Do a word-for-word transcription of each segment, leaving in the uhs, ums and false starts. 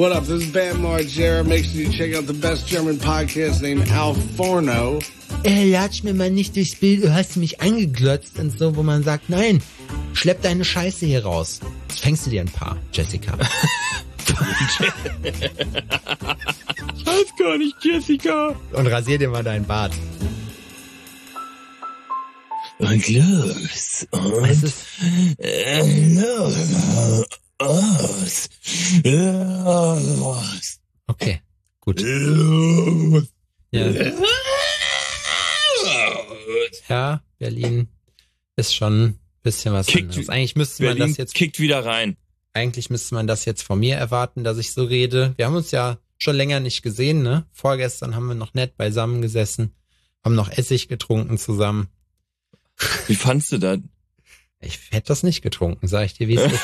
What up? This is Bam Margera. Make sure you check out the best German podcast named Al Forno. Äh, latsch mir mal nicht durchs Bild, du hast mich angeglotzt und so, wo man sagt, nein, schlepp deine Scheiße hier raus. Jetzt fängst du dir ein paar, Jessica. Ich weiß gar nicht, Jessica. Und rasier dir mal deinen Bart. Und los. Und Es ist äh, los. Los. Los. okay, gut. Los. Ja. Ja, Berlin ist schon ein bisschen was Kickt, anderes. Eigentlich müsste man Berlin das jetzt, kickt wieder rein. eigentlich müsste man das jetzt von mir erwarten, dass ich so rede. Wir haben uns ja schon länger nicht gesehen, ne? Vorgestern haben wir noch nett beisammen gesessen, haben noch Essig getrunken zusammen. Wie fandst du das? Ich hätte das nicht getrunken, sag ich dir, wie es ist.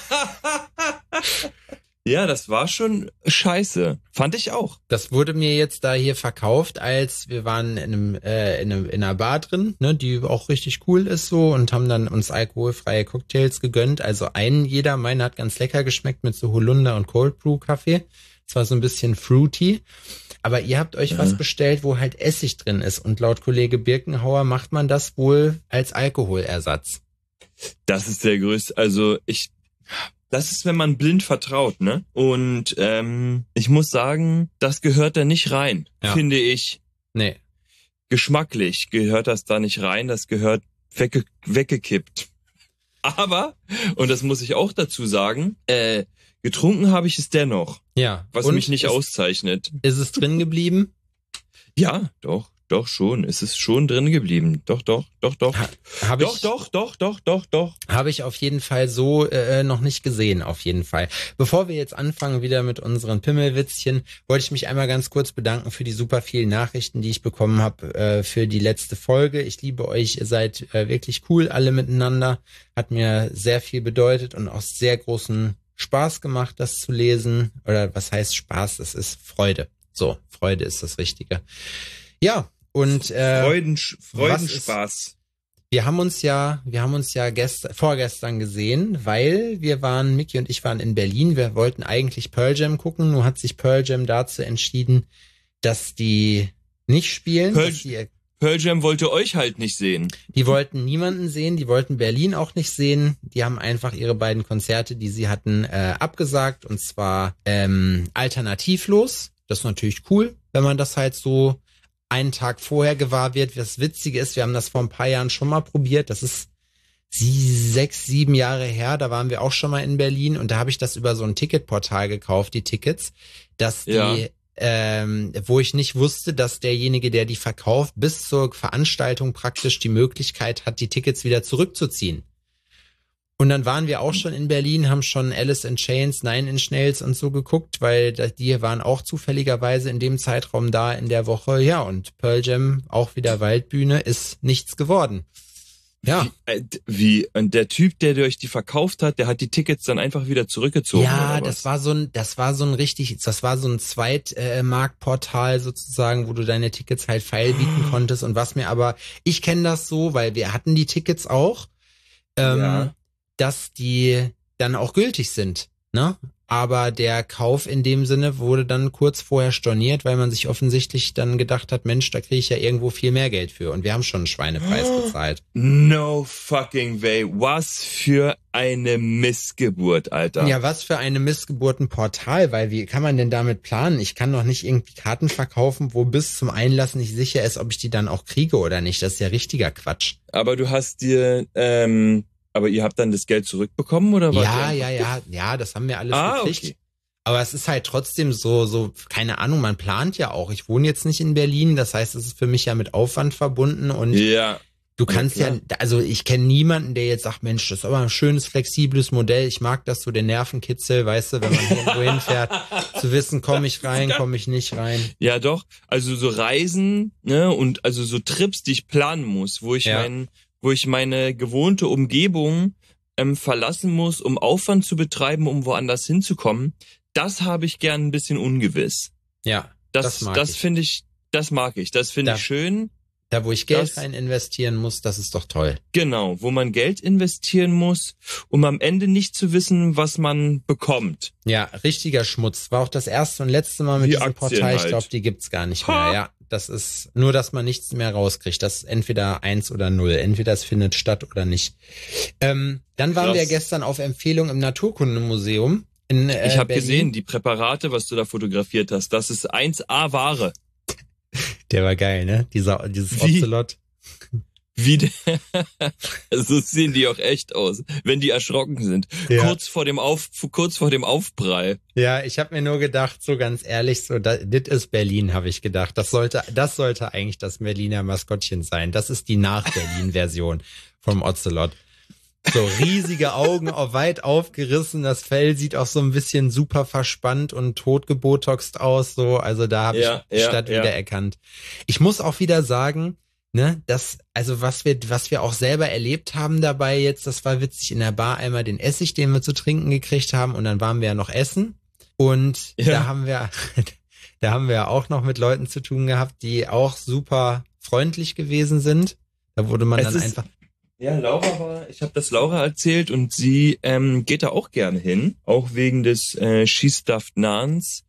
Ja, das war schon scheiße. Fand ich auch. Das wurde mir jetzt da hier verkauft, als wir waren in einem, äh, in einem, in einer Bar drin, ne, die auch richtig cool ist so, und haben dann uns alkoholfreie Cocktails gegönnt. Also einen jeder, meine hat ganz lecker geschmeckt mit so Holunder und Cold Brew Kaffee. Es war so ein bisschen fruity. Aber ihr habt euch Ja. was bestellt, wo halt Essig drin ist. Und laut Kollege Birkenhauer macht man das wohl als Alkoholersatz. Das ist der größte, also ich, das ist, wenn man blind vertraut, ne? Und ähm, ich muss sagen, das gehört da nicht rein, Ja. finde ich. Nee. Geschmacklich gehört das da nicht rein, das gehört wegge weggekippt. Aber, und das muss ich auch dazu sagen, äh, getrunken habe ich es dennoch, Ja. was Und mich nicht ist, auszeichnet. Ist es drin geblieben? Ja, doch, doch schon. Es ist schon drin geblieben. Doch, doch, doch, doch. Ha, hab Doch, ich, doch, doch, doch, doch, doch. Habe ich auf jeden Fall so äh, noch nicht gesehen, auf jeden Fall. Bevor wir jetzt anfangen wieder mit unseren Pimmelwitzchen, wollte ich mich einmal ganz kurz bedanken für die super vielen Nachrichten, die ich bekommen habe äh, für die letzte Folge. Ich liebe euch, ihr seid äh, wirklich cool alle miteinander. Hat mir sehr viel bedeutet und auch sehr großen Spaß gemacht, das zu lesen. Oder was heißt Spaß? Das ist Freude. So, Freude ist das Richtige. Ja, und äh, Freuden, was ist- Freudenspaß. wir haben uns ja, wir haben uns ja gestern, vorgestern gesehen, weil wir waren, Micky und ich waren in Berlin. Wir wollten eigentlich Pearl Jam gucken, nur hat sich Pearl Jam dazu entschieden, dass die nicht spielen. Pearl- dass die, Pearl Jam wollte euch halt nicht sehen. die wollten niemanden sehen, die wollten Berlin auch nicht sehen. Die haben einfach ihre beiden Konzerte, die sie hatten, äh, abgesagt, und zwar ähm, alternativlos. Das ist natürlich cool, wenn man das halt so einen Tag vorher gewahr wird. Das Witzige ist, wir haben das vor ein paar Jahren schon mal probiert. Das ist sie, sechs, sieben Jahre her. Da waren wir auch schon mal in Berlin, und da habe ich das über so ein Ticketportal gekauft, die Tickets, dass die, Ja. ähm, wo ich nicht wusste, dass derjenige, der die verkauft, bis zur Veranstaltung praktisch die Möglichkeit hat, die Tickets wieder zurückzuziehen. Und dann waren wir auch schon in Berlin, haben schon Alice in Chains, Nine Inch Nails und so geguckt, weil da- die waren auch zufälligerweise in dem Zeitraum da in der Woche. Ja, und Pearl Jam, auch wieder Waldbühne, ist nichts geworden. Ja, Wie, äh, d- wie, und der Typ, der euch die verkauft hat, der hat die Tickets dann einfach wieder zurückgezogen. ja, oder das was? war so ein, das war so ein richtig, das war so ein Zweitmarktportal sozusagen, wo du deine Tickets halt feilbieten konntest, und was mir aber, ich kenne das so, weil wir hatten die Tickets auch, ähm, Ja. dass die dann auch gültig sind, ne? Aber der Kauf in dem Sinne wurde dann kurz vorher storniert, weil man sich offensichtlich dann gedacht hat, Mensch, da kriege ich ja irgendwo viel mehr Geld für, und wir haben schon einen Schweinepreis bezahlt. No fucking way. Was für eine Missgeburt, Alter. Ja, was für eine Missgeburtenportal, weil wie kann man denn damit planen? Ich kann doch nicht irgendwie Karten verkaufen, wo bis zum Einlass nicht sicher ist, ob ich die dann auch kriege oder nicht. Das ist ja richtiger Quatsch. Aber du hast dir, ähm, aber ihr habt dann das Geld zurückbekommen, oder was? Ja, ja, ja, ja, das haben wir alles Ah, gekriegt. okay. Aber es ist halt trotzdem so, so, keine Ahnung, man plant ja auch. Ich wohne jetzt nicht in Berlin, das heißt, es ist für mich ja mit Aufwand verbunden, und Ja. du kannst Ja, ja, klar. also ich kenne niemanden, der jetzt sagt, Mensch, das ist aber ein schönes, flexibles Modell. Ich mag das, so den Nervenkitzel, weißt du, wenn man irgendwo hinfährt, zu wissen, komme ich rein, komme ich nicht rein. Ja, doch. Also so Reisen, ne, und also so Trips, die ich planen muss, wo ich Ja. mein, wo ich meine gewohnte Umgebung ähm, verlassen muss, um Aufwand zu betreiben, um woanders hinzukommen. Das habe ich gern ein bisschen ungewiss. Ja, Das, das mag das ich. finde ich, das mag ich. Das finde Da- ich schön. Da, wo ich Geld Das- rein investieren muss, das ist doch toll. Genau, wo man Geld investieren muss, um am Ende nicht zu wissen, was man bekommt. Ja, richtiger Schmutz. War auch das erste und letzte Mal mit Wie diesem Aktien Portal. Ich halt. glaube, die gibt's gar nicht Ha! mehr. Ja, das ist nur, dass man nichts mehr rauskriegt. Das ist entweder eins oder null. Entweder es findet statt oder nicht. Ähm, dann waren Krass. wir gestern auf Empfehlung im Naturkundemuseum in äh, Ich habe Berlin. gesehen, die Präparate, was du da fotografiert hast, das ist eins A Ware. Der war geil, ne? Dieser, dieses Wie? Ocelot. Wie de- so sehen die auch echt aus, wenn die erschrocken sind. Ja. Kurz vor dem Auf, kurz vor dem Aufprall. Ja, ich habe mir nur gedacht, so ganz ehrlich, so das ist Berlin, habe ich gedacht. Das sollte, das sollte eigentlich das Berliner Maskottchen sein. Das ist die Nach-Berlin-Version vom Ocelot. So riesige Augen, auch weit aufgerissen. Das Fell sieht auch so ein bisschen super verspannt und totgebotoxt aus. So, also da habe Ja, ich die ja, Stadt ja. wieder erkannt. Ich muss auch wieder sagen, ne, das, also was wir, was wir auch selber erlebt haben dabei jetzt, das war witzig, in der Bar einmal den Essig, den wir zu trinken gekriegt haben, und dann waren wir ja noch essen. Und Ja. da haben wir, da haben wir auch noch mit Leuten zu tun gehabt, die auch super freundlich gewesen sind. Da wurde man Es dann ist- einfach, Ja, Laura war, ich habe das Laura erzählt und sie ähm, geht da auch gerne hin, auch wegen des äh, She Stuffed Nans.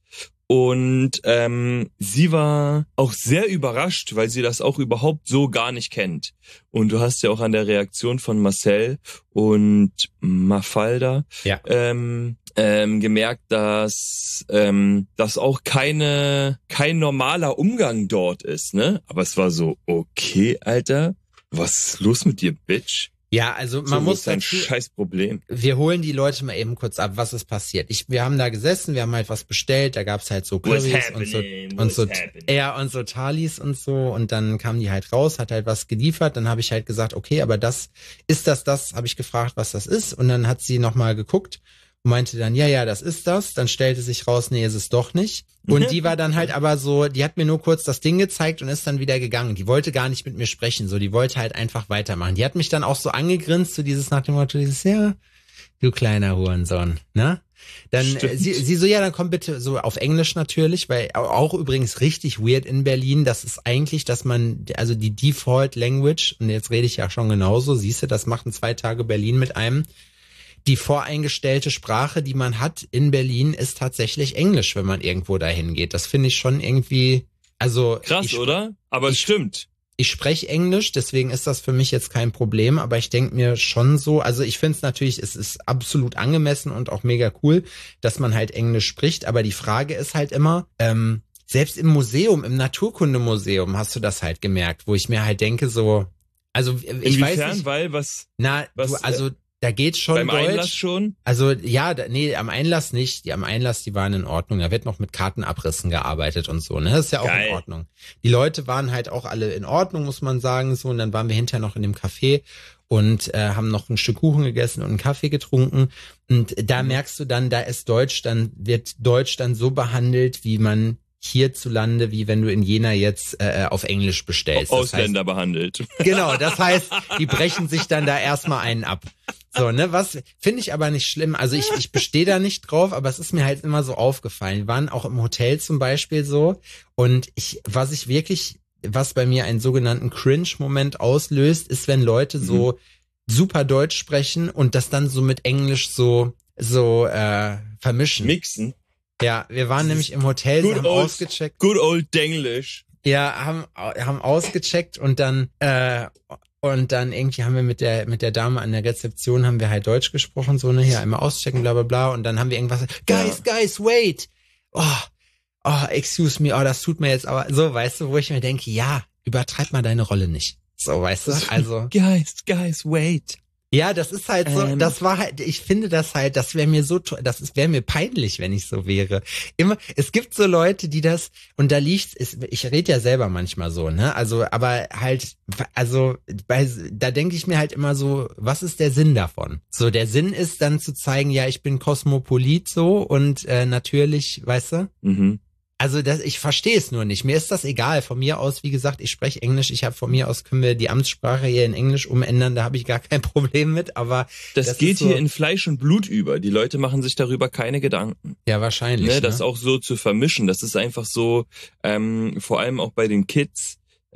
Und ähm, sie war auch sehr überrascht, weil sie das auch überhaupt so gar nicht kennt. Und du hast ja auch an der Reaktion von Marcel und Mafalda ja. ähm, ähm, gemerkt, dass ähm, das auch keine kein normaler Umgang dort ist, ne? Aber es war so, okay, Alter, was ist los mit dir, Bitch? Ja, also So, man wo muss ist dein dazu, scheiß Problem. wir holen die Leute mal eben kurz ab, was ist passiert. Ich, wir haben da gesessen, wir haben halt was bestellt, da gab's halt so What's Currys und so, happening? und so, What's happening? ja, und so Thalis und so, und dann kamen die halt raus, hat halt was geliefert, dann habe ich halt gesagt, okay, aber das, ist das das, habe ich gefragt, was das ist, und dann hat sie nochmal geguckt und meinte dann, ja, ja, das ist das, dann stellte sich raus, nee, ist es doch nicht. Und die war dann halt aber so, die hat mir nur kurz das Ding gezeigt und ist dann wieder gegangen. Die wollte gar nicht mit mir sprechen, so, die wollte halt einfach weitermachen. Die hat mich dann auch so angegrinst, so dieses nach dem Motto, dieses, ja, du kleiner Hurensohn, ne? Dann, äh, Stimmt. sie, sie so, ja, dann komm bitte so auf Englisch natürlich, weil au- auch übrigens richtig weird in Berlin, das ist eigentlich, dass man, also die Default Language, und jetzt rede ich ja schon genauso, siehst du, das machen zwei Tage Berlin mit einem, die voreingestellte Sprache, die man hat in Berlin, ist tatsächlich Englisch, wenn man irgendwo dahin geht. Das finde ich schon irgendwie, also Krass, ich, oder? Aber es ich- stimmt. ich spreche Englisch, deswegen ist das für mich jetzt kein Problem, aber ich denke mir schon so, also ich finde es natürlich, es ist absolut angemessen und auch mega cool, dass man halt Englisch spricht, aber die Frage ist halt immer, ähm, selbst im Museum, im Naturkundemuseum hast du das halt gemerkt, wo ich mir halt denke so, also ich Inwiefern? weiß nicht, Weil was na, was, du, also da geht schon beim Deutsch. Einlass schon? Also ja, da, nee, am Einlass nicht. Die am Einlass, die waren in Ordnung. Da wird noch mit Kartenabrissen gearbeitet und so. Ne, das ist ja auch Geil. in Ordnung. Die Leute waren halt auch alle in Ordnung, muss man sagen. So, und dann waren wir hinterher noch in dem Café und äh, haben noch ein Stück Kuchen gegessen und einen Kaffee getrunken. Und da Mhm. merkst du dann, da ist Deutsch, dann wird Deutsch dann so behandelt, wie man hierzulande, wie wenn du in Jena jetzt äh, auf Englisch bestellst. Das heißt, Ausländer behandelt. genau, das heißt, die brechen sich dann da erstmal einen ab. So, ne, was finde ich aber nicht schlimm. Also ich, ich bestehe da nicht drauf, aber es ist mir halt immer so aufgefallen. Wir waren auch im Hotel zum Beispiel so, und ich, was ich wirklich, was bei mir einen sogenannten Cringe-Moment auslöst, ist, wenn Leute so super Deutsch sprechen und das dann so mit Englisch so so äh, vermischen. Mixen. Ja, wir waren nämlich im Hotel, Good haben old- ausgecheckt. Good old Denglish. Ja, haben, haben ausgecheckt und dann, äh, und dann irgendwie haben wir mit der, mit der Dame an der Rezeption haben wir halt Deutsch gesprochen, so, ne, hier einmal auschecken, bla, bla, bla, und dann haben wir irgendwas, guys, guys, wait! Oh, oh, excuse me, oh, das tut mir jetzt aber, so, weißt du, wo ich mir denke, ja, übertreib mal deine Rolle nicht. So, weißt du, also. Guys, guys, wait. Ja, das ist halt so, Ähm. das war halt, ich finde das halt, das wäre mir so, to- das wäre mir peinlich, wenn ich so wäre. Immer, es gibt so Leute, die das, und da liegt, es, ich rede ja selber manchmal so, ne, also, aber halt, also, bei, da denke ich mir halt immer so, was ist der Sinn davon? So, der Sinn ist dann zu zeigen, ja, ich bin Kosmopolit so, und äh, natürlich, weißt du, Mhm. also das, ich verstehe es nur nicht. Mir ist das egal. Von mir aus, wie gesagt, ich spreche Englisch. Ich habe von mir aus, können wir die Amtssprache hier in Englisch umändern. Da habe ich gar kein Problem mit. Aber Das, Das geht ist so- hier in Fleisch und Blut über. Die Leute machen sich darüber keine Gedanken. ja, wahrscheinlich. Ne, Ne, das auch so zu vermischen. Das ist einfach so, ähm, vor allem auch bei den Kids,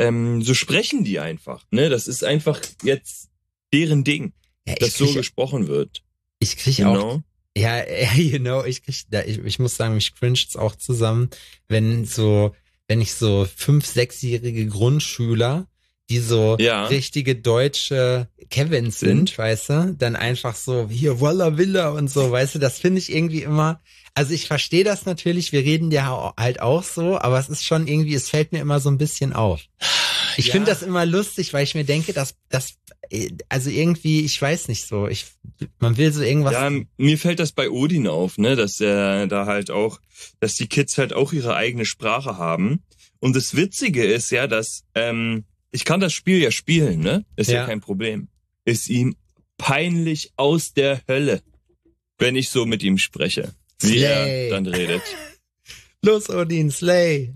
ähm, so sprechen die einfach. Ne, das ist einfach jetzt deren Ding, Ja, ich dass so krieg- gesprochen wird. Ich krieg You auch, know? ja, ja, you know, ich krieg, da, ich, ich muss sagen, mich cringet's auch zusammen, wenn so, wenn ich so fünf-, sechsjährige Grundschüler, die so Ja. richtige deutsche Kevins sind, Sind. weißt du, dann einfach so, hier, Walla Villa und so, weißt du, das finde ich irgendwie immer, also ich verstehe das natürlich, wir reden ja halt auch so, aber es ist schon irgendwie, es fällt mir immer so ein bisschen auf. Ich Ja. finde das immer lustig, weil ich mir denke, dass das, also irgendwie, ich weiß nicht so, ich, man will so irgendwas. Ja, mir fällt das bei Odin auf, ne, dass er da halt auch, dass die Kids halt auch ihre eigene Sprache haben. Und das Witzige ist ja, dass ähm, ich kann das Spiel ja spielen, ne, ist ja, Ja. kein Problem. Ist ihm peinlich aus der Hölle, wenn ich so mit ihm spreche, wie Slay. er dann redet. Los, Odin, Slay.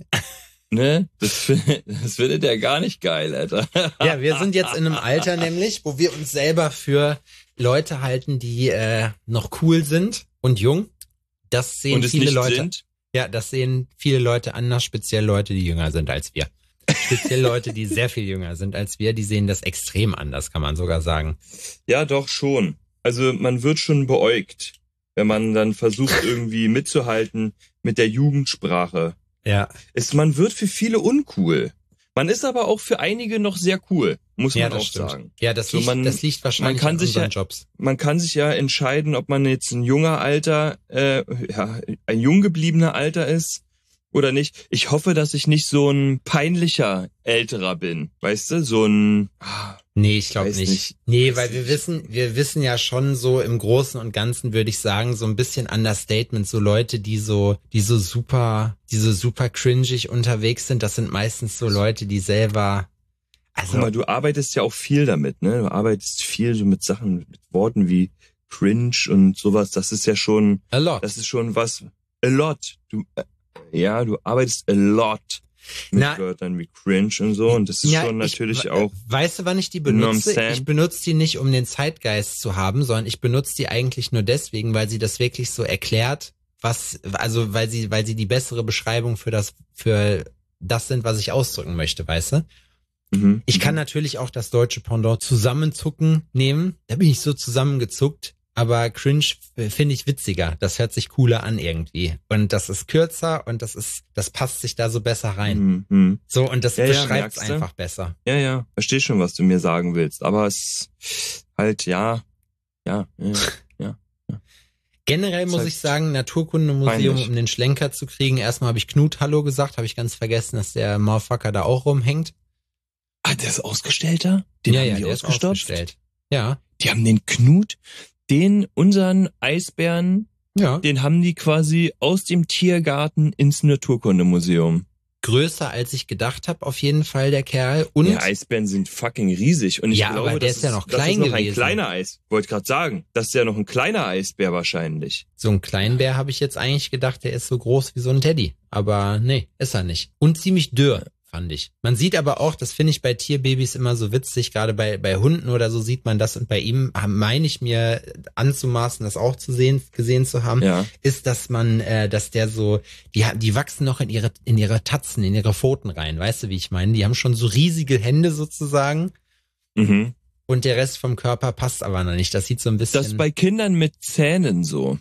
Ne, das, find- das findet er gar nicht geil, Alter. Ja, wir sind jetzt in einem Alter nämlich, wo wir uns selber für Leute halten, die äh, noch cool sind und jung. Das sehen Und es viele nicht Leute. sind. Ja, das sehen viele Leute anders, speziell Leute, die jünger sind als wir. Speziell Leute, die sehr viel jünger sind als wir, die sehen das extrem anders, kann man sogar sagen. Ja, doch schon. Also man wird schon beäugt, wenn man dann versucht irgendwie mitzuhalten mit der Jugendsprache. Ja, Es, man wird für viele uncool. Man ist aber auch für einige noch sehr cool, muss ja, man das auch stimmt. sagen. Ja, das, So, liegt, man- das liegt wahrscheinlich man kann an sich unseren ja- Jobs. Man kann sich ja entscheiden, ob man jetzt ein junger Alter, äh, ja, ein jung gebliebener Alter ist oder nicht. Ich hoffe, dass ich nicht so ein peinlicher Älterer bin, weißt du, so ein... ah, Nee, ich glaube Weiß nicht. nicht. Nee, Weiß weil wir nicht. wissen, wir wissen ja schon so im Großen und Ganzen, würde ich sagen, so ein bisschen Understatement, so Leute, die so, die so super, die so super cringig unterwegs sind, das sind meistens so Leute, die selber, also, Guck mal, du arbeitest ja auch viel damit, ne? Du arbeitest viel so mit Sachen, mit Worten wie cringe und sowas. Das ist ja schon, a lot. das ist schon was, a lot. Du, äh, ja, du arbeitest a lot mit Na- Wörtern wie cringe und so. Und das ist Ja, schon ich- natürlich we- auch, Weißt du, wann ich die You know what I'm benutze? saying? Ich benutze die nicht, um den Zeitgeist zu haben, sondern ich benutze die eigentlich nur deswegen, weil sie das wirklich so erklärt, was, also weil sie, weil sie die bessere Beschreibung für das, für das sind, was ich ausdrücken möchte, weißt du? mhm, Ich kann mhm. natürlich auch das deutsche Pendant zusammenzucken nehmen. Da bin ich so zusammengezuckt. Aber cringe äh, finde ich witziger. Das hört sich cooler an irgendwie. Und das ist kürzer und das ist, das passt sich da so besser rein. Mhm, mhm. So, und das Ja, ja, beschreibt es merkst du? einfach besser. Ja, ja, versteh schon, was du mir sagen willst. Aber es halt, ja, ja, ja. Generell Ist muss halt ich sagen, Naturkundemuseum, peinlich. um den Schlenker zu kriegen. Erstmal habe ich Knut Hallo gesagt, habe ich ganz vergessen, dass der Motherfucker da auch rumhängt. Ah, der ist Ausgestellter? Den ja, haben ja, die der ist ausgestopft? ausgestellt. Ja, Die haben den Knut, den, unseren Eisbären, ja. den haben die quasi aus dem Tiergarten ins Naturkundemuseum. Größer als ich gedacht habe, auf jeden Fall der Kerl. Und Ja, Eisbären sind fucking riesig. Und ich Ja, glaube, aber der das ist ja noch das klein ist noch gewesen. ein kleiner Eis. Wollte gerade sagen, das ist ja noch ein kleiner Eisbär wahrscheinlich. so ein Kleinbär habe ich jetzt eigentlich gedacht, der ist so groß wie so ein Teddy. Aber nee, ist er nicht. Und ziemlich dürr, fand ich. Man sieht aber auch, das finde ich bei Tierbabys immer so witzig, gerade bei, bei Hunden oder so sieht man das. Und bei ihm meine ich mir anzumaßen, das auch zu sehen, gesehen zu haben, Ja. ist, dass man, äh, dass der so, die, ha- die wachsen noch in ihre, in ihre Tatzen, in ihre Pfoten rein. Weißt du, wie ich meine? Die haben schon so riesige Hände sozusagen. Mhm. Und der Rest vom Körper passt aber noch nicht. Das sieht so ein bisschen, Das ist bei Kindern mit Zähnen so.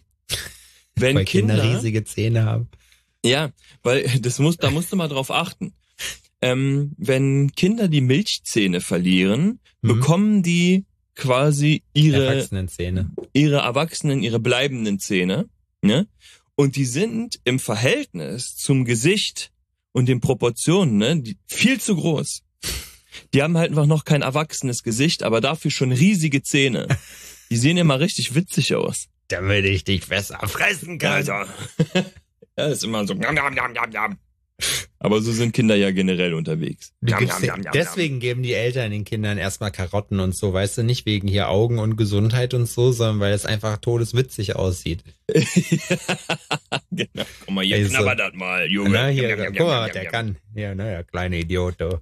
Wenn weil Kinder, Kinder, riesige Zähne haben. ja, weil das muss, da musst du mal drauf achten. Ähm, wenn Kinder die Milchzähne verlieren, Mhm. bekommen die quasi ihre Erwachsenenzähne. ihre Erwachsenen, ihre bleibenden Zähne, ne? Und die sind im Verhältnis zum Gesicht und den Proportionen, ne, die, viel zu groß. Die haben halt einfach noch kein erwachsenes Gesicht, aber dafür schon riesige Zähne. Die sehen immer richtig witzig aus. Damit ich dich besser fressen kann. Alter. Ja, ist immer so. Njam, njam, njam, njam, njam. Aber so sind Kinder ja generell unterwegs. Du Njam, gibst njam, den- njam, njam, Deswegen geben die Eltern den Kindern erstmal Karotten und so, weißt du, nicht wegen hier Augen und Gesundheit und so, sondern weil es einfach todeswitzig aussieht. Genau. Guck mal, hier Ey, so. knabbert das mal, Junge. Na, hier, Njam, njam, guck mal, njam, was der njam. kann. Ja, naja, kleine Idiot, du.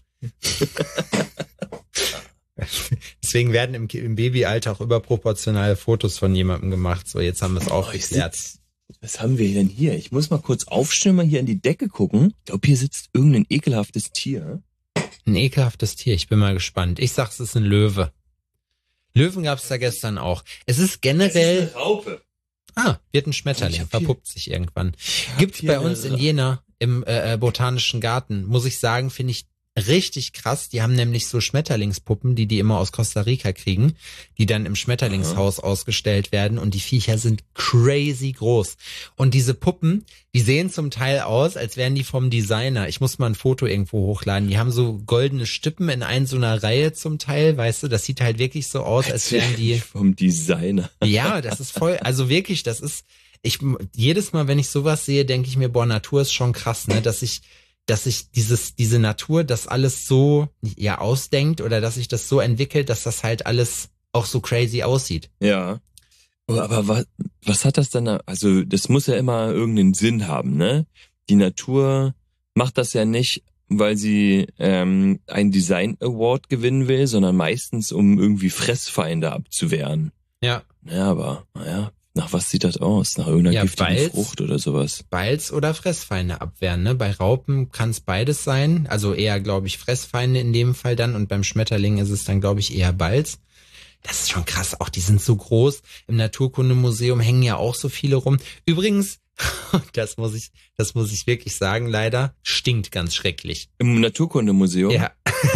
Deswegen werden im, Ki- im Babyalter auch überproportionale Fotos von jemandem gemacht. So, jetzt haben wir es auch Oh, ich geklärt. sitz, was haben wir denn hier? Ich muss mal kurz aufstehen, mal hier an die Decke gucken. Ich glaube, hier sitzt irgendein ekelhaftes Tier. Ein ekelhaftes Tier, ich bin mal gespannt. Ich sag, es ist ein Löwe. Löwen gab's da gestern auch. Es ist generell... Es ist eine Raupe. Ah, wird ein Schmetterling, verpuppt sich irgendwann. Gibt's bei uns in Jena im äh, Botanischen Garten, muss ich sagen, finde ich richtig krass. Die haben nämlich so Schmetterlingspuppen, die die immer aus Costa Rica kriegen, die dann im Schmetterlingshaus Aha. ausgestellt werden und die Viecher sind crazy groß. Und diese Puppen, die sehen zum Teil aus, als wären die vom Designer. Ich muss mal ein Foto irgendwo hochladen. Die haben so goldene Stippen in ein so einer Reihe zum Teil, weißt du, das sieht halt wirklich so aus, als wären die vom Designer. Ja, das ist voll, also wirklich, das ist, ich, jedes Mal, wenn ich sowas sehe, denke ich mir, boah, Natur ist schon krass, ne, dass ich dass sich dieses, diese Natur das alles so, ja, ausdenkt oder dass sich das so entwickelt, dass das halt alles auch so crazy aussieht. Ja. Aber was, was hat das dann, also das muss ja immer irgendeinen Sinn haben, ne? Die Natur macht das ja nicht, weil sie ähm, einen Design Award gewinnen will, sondern meistens, um irgendwie Fressfeinde abzuwehren. Ja. Ja, aber, naja. Nach was sieht das aus? Nach irgendeiner ja, giftigen Balz, Frucht oder sowas? Balz oder Fressfeinde abwehren, ne? Bei Raupen kann es beides sein. Also eher, glaube ich, Fressfeinde in dem Fall dann. Und beim Schmetterling ist es dann, glaube ich, eher Balz. Das ist schon krass. Auch die sind so groß. Im Naturkundemuseum hängen ja auch so viele rum. Übrigens, das muss ich, das muss ich wirklich sagen, leider, stinkt ganz schrecklich. Im Naturkundemuseum? Ja.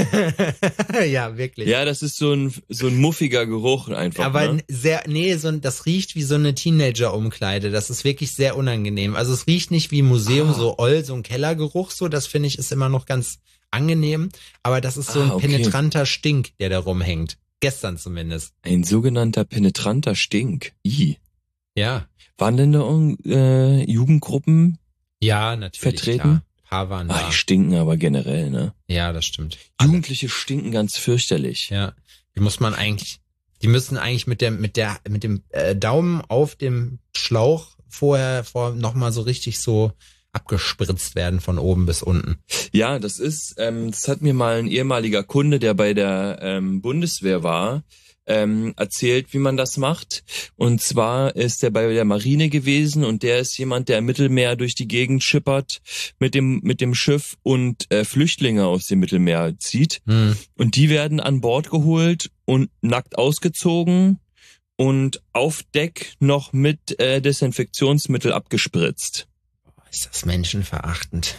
Ja, wirklich. Ja, das ist so ein, so ein muffiger Geruch einfach. Aber ne? sehr, nee, so ein, das riecht wie so eine Teenager-Umkleide. Das ist wirklich sehr unangenehm. Also es riecht nicht wie Museum, ah. so oll, so ein Kellergeruch, so. Das finde ich ist immer noch ganz angenehm. Aber das ist so ein ah, okay. penetranter Stink, der da rumhängt. Gestern zumindest. Ein sogenannter penetranter Stink. I. Ja. Waren denn da äh, Jugendgruppen ja, natürlich, vertreten? Klar. Paar waren ah, da. Die stinken aber generell, ne? Ja, das stimmt. Jugendliche stinken ganz fürchterlich. Ja, die muss man eigentlich, die müssen eigentlich mit der, mit der, mit dem äh, Daumen auf dem Schlauch vorher, vor nochmal so richtig so abgespritzt werden von oben bis unten. Ja, das ist, ähm, das hat mir mal ein ehemaliger Kunde, der bei der ähm, Bundeswehr war, ähm, erzählt, wie man das macht. Und zwar ist er bei der Marine gewesen und der ist jemand, der im Mittelmeer durch die Gegend schippert mit dem mit dem Schiff und äh, Flüchtlinge aus dem Mittelmeer zieht. Hm. Und die werden an Bord geholt und nackt ausgezogen und auf Deck noch mit äh, Desinfektionsmittel abgespritzt. Ist das menschenverachtend?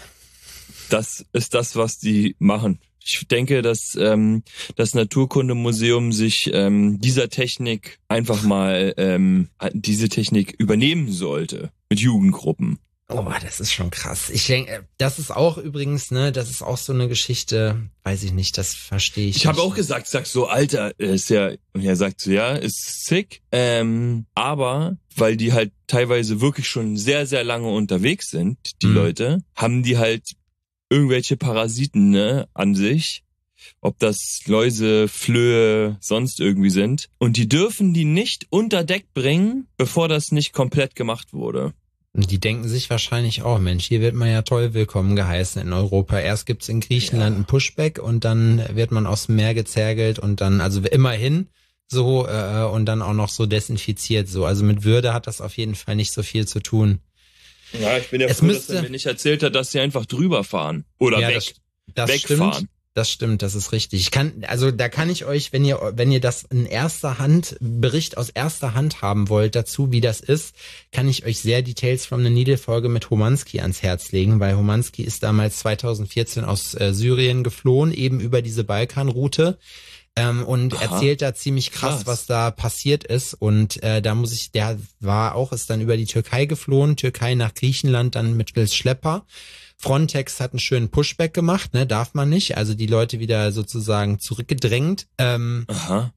Das ist das, was die machen. Ich denke, dass ähm, das Naturkundemuseum sich ähm, dieser Technik einfach mal ähm, diese Technik übernehmen sollte mit Jugendgruppen. Oh, das ist schon krass. Ich denke, das ist auch übrigens, ne, das ist auch so eine Geschichte, weiß ich nicht, das verstehe ich. Ich habe auch gesagt, sag so, Alter, ist ja, und er sagt so, ja, ist sick, ähm, aber weil die halt teilweise wirklich schon sehr, sehr lange unterwegs sind, die mhm. Leute, haben die halt irgendwelche Parasiten, ne, an sich, ob das Läuse, Flöhe, sonst irgendwie sind. Und die dürfen die nicht unter Deck bringen, bevor das nicht komplett gemacht wurde. Und die denken sich wahrscheinlich auch, Mensch, hier wird man ja toll willkommen geheißen in Europa. Erst gibt's in Griechenland ja. ein Pushback und dann wird man aus dem Meer gezergelt und dann, also immerhin so, äh, und dann auch noch so desinfiziert so. Also mit Würde hat das auf jeden Fall nicht so viel zu tun. Ja, ich bin ja es froh, müsste, dass er mir nicht erzählt hat, dass sie einfach drüber fahren. Oder ja, weg, das, das wegfahren. Stimmt, das stimmt, das ist richtig. Ich kann, also da kann ich euch, wenn ihr, wenn ihr das in erster Hand, Bericht aus erster Hand haben wollt dazu, wie das ist, kann ich euch sehr die Tales from the Needle Folge mit Homanski ans Herz legen, weil Homanski ist damals zweitausendvierzehn aus äh, Syrien geflohen, eben über diese Balkanroute. Ähm, und Aha, erzählt da ziemlich krass, krass, was da passiert ist. Und äh, da muss ich, der war auch, ist dann über die Türkei geflohen, Türkei nach Griechenland, dann mittels Schlepper. Frontex hat einen schönen Pushback gemacht, ne, darf man nicht. Also die Leute wieder sozusagen zurückgedrängt. Ähm, Aha.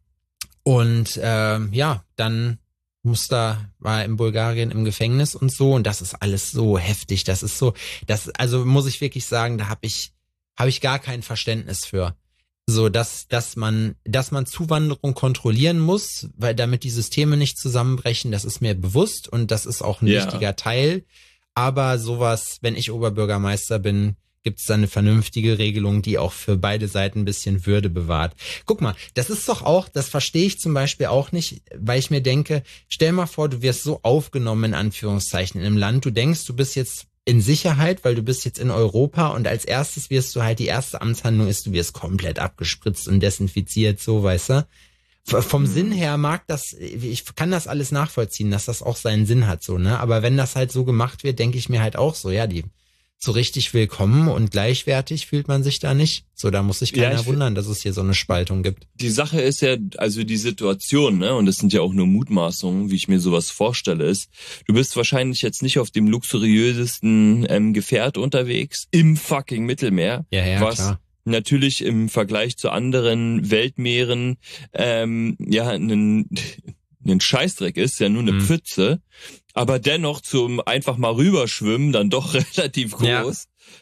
Und ähm, ja, dann muss da, war in Bulgarien im Gefängnis und so. Und das ist alles so heftig. Das ist so, das, also muss ich wirklich sagen, da habe ich, habe ich gar kein Verständnis für. So, dass, dass man, dass man Zuwanderung kontrollieren muss, weil damit die Systeme nicht zusammenbrechen, das ist mir bewusst und das ist auch ein ja. wichtiger Teil. Aber sowas, wenn ich Oberbürgermeister bin, gibt's da eine vernünftige Regelung, die auch für beide Seiten ein bisschen Würde bewahrt. Guck mal, das ist doch auch, das verstehe ich zum Beispiel auch nicht, weil ich mir denke, stell mal vor, du wirst so aufgenommen in Anführungszeichen in einem Land, du denkst, du bist jetzt in Sicherheit, weil du bist jetzt in Europa und als erstes wirst du halt, die erste Amtshandlung ist, du wirst komplett abgespritzt und desinfiziert, so, weißt du. Vom Sinn her mag das, ich kann das alles nachvollziehen, dass das auch seinen Sinn hat, so, ne? Aber wenn das halt so gemacht wird, denke ich mir halt auch so, ja, die so richtig willkommen und gleichwertig fühlt man sich da nicht. So, da muss sich keiner ja, wundern, dass es hier so eine Spaltung gibt. Die Sache ist ja, also die Situation, ne, und das sind ja auch nur Mutmaßungen, wie ich mir sowas vorstelle, ist, du bist wahrscheinlich jetzt nicht auf dem luxuriösesten ähm, Gefährt unterwegs, im fucking Mittelmeer, ja, ja, was klar. natürlich im Vergleich zu anderen Weltmeeren ähm, ja einen ein Scheißdreck ist, ja nur eine mhm. Pfütze, aber dennoch zum einfach mal rüberschwimmen dann doch relativ groß. Ja.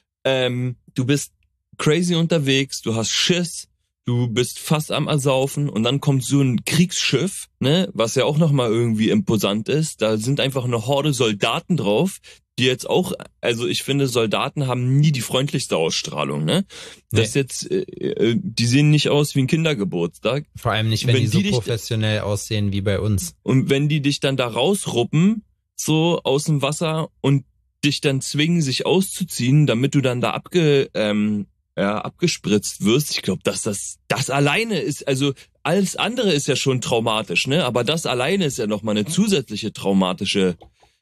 Ähm, du bist crazy unterwegs, du hast Schiss, du bist fast am Ersaufen und dann kommt so ein Kriegsschiff, ne, was ja auch nochmal irgendwie imposant ist. Da sind einfach eine Horde Soldaten drauf, die jetzt auch, also ich finde, Soldaten haben nie die freundlichste Ausstrahlung, ne? Das nee. jetzt, äh, die sehen nicht aus wie ein Kindergeburtstag. Vor allem nicht, wenn, wenn die so die professionell dich, aussehen wie bei uns. Und wenn die dich dann da rausruppen, so aus dem Wasser und dich dann zwingen, sich auszuziehen, damit du dann da abge, ähm, ja, abgespritzt wirst, ich glaube, dass das, das alleine ist, also alles andere ist ja schon traumatisch, ne? Aber das alleine ist ja nochmal eine zusätzliche traumatische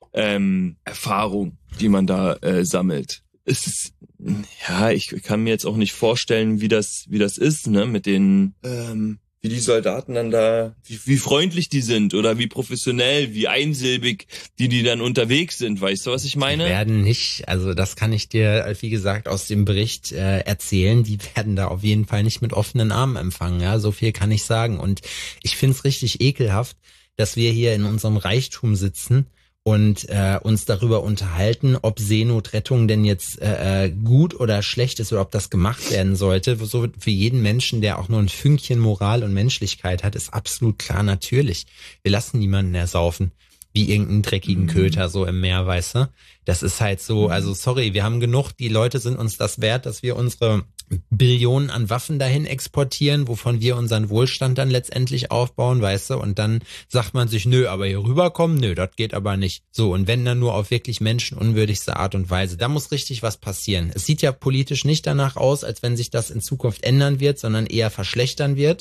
Ähm, Erfahrung, die man da äh, sammelt. Es ist, ja, ich kann mir jetzt auch nicht vorstellen, wie das, wie das ist, ne, mit den, ähm, wie die Soldaten dann da, wie, wie freundlich die sind oder wie professionell, wie einsilbig die, die dann unterwegs sind. Weißt du, was ich meine? Die werden nicht, also das kann ich dir, wie gesagt, aus dem Bericht äh, erzählen, die werden da auf jeden Fall nicht mit offenen Armen empfangen, ja, so viel kann ich sagen. Und ich find's richtig ekelhaft, dass wir hier in unserem Reichtum sitzen und äh, uns darüber unterhalten, ob Seenotrettung denn jetzt äh, gut oder schlecht ist oder ob das gemacht werden sollte. So für jeden Menschen, der auch nur ein Fünkchen Moral und Menschlichkeit hat, ist absolut klar natürlich. Wir lassen niemanden ersaufen, wie irgendeinen dreckigen mhm. Köter so im Meer, weißt du? Das ist halt so, also sorry, wir haben genug, die Leute sind uns das wert, dass wir unsere Billionen an Waffen dahin exportieren, wovon wir unseren Wohlstand dann letztendlich aufbauen, weißt du, und dann sagt man sich, nö, aber hier rüberkommen, nö, das geht aber nicht. So, und wenn dann nur auf wirklich menschenunwürdigste Art und Weise, da muss richtig was passieren. Es sieht ja politisch nicht danach aus, als wenn sich das in Zukunft ändern wird, sondern eher verschlechtern wird.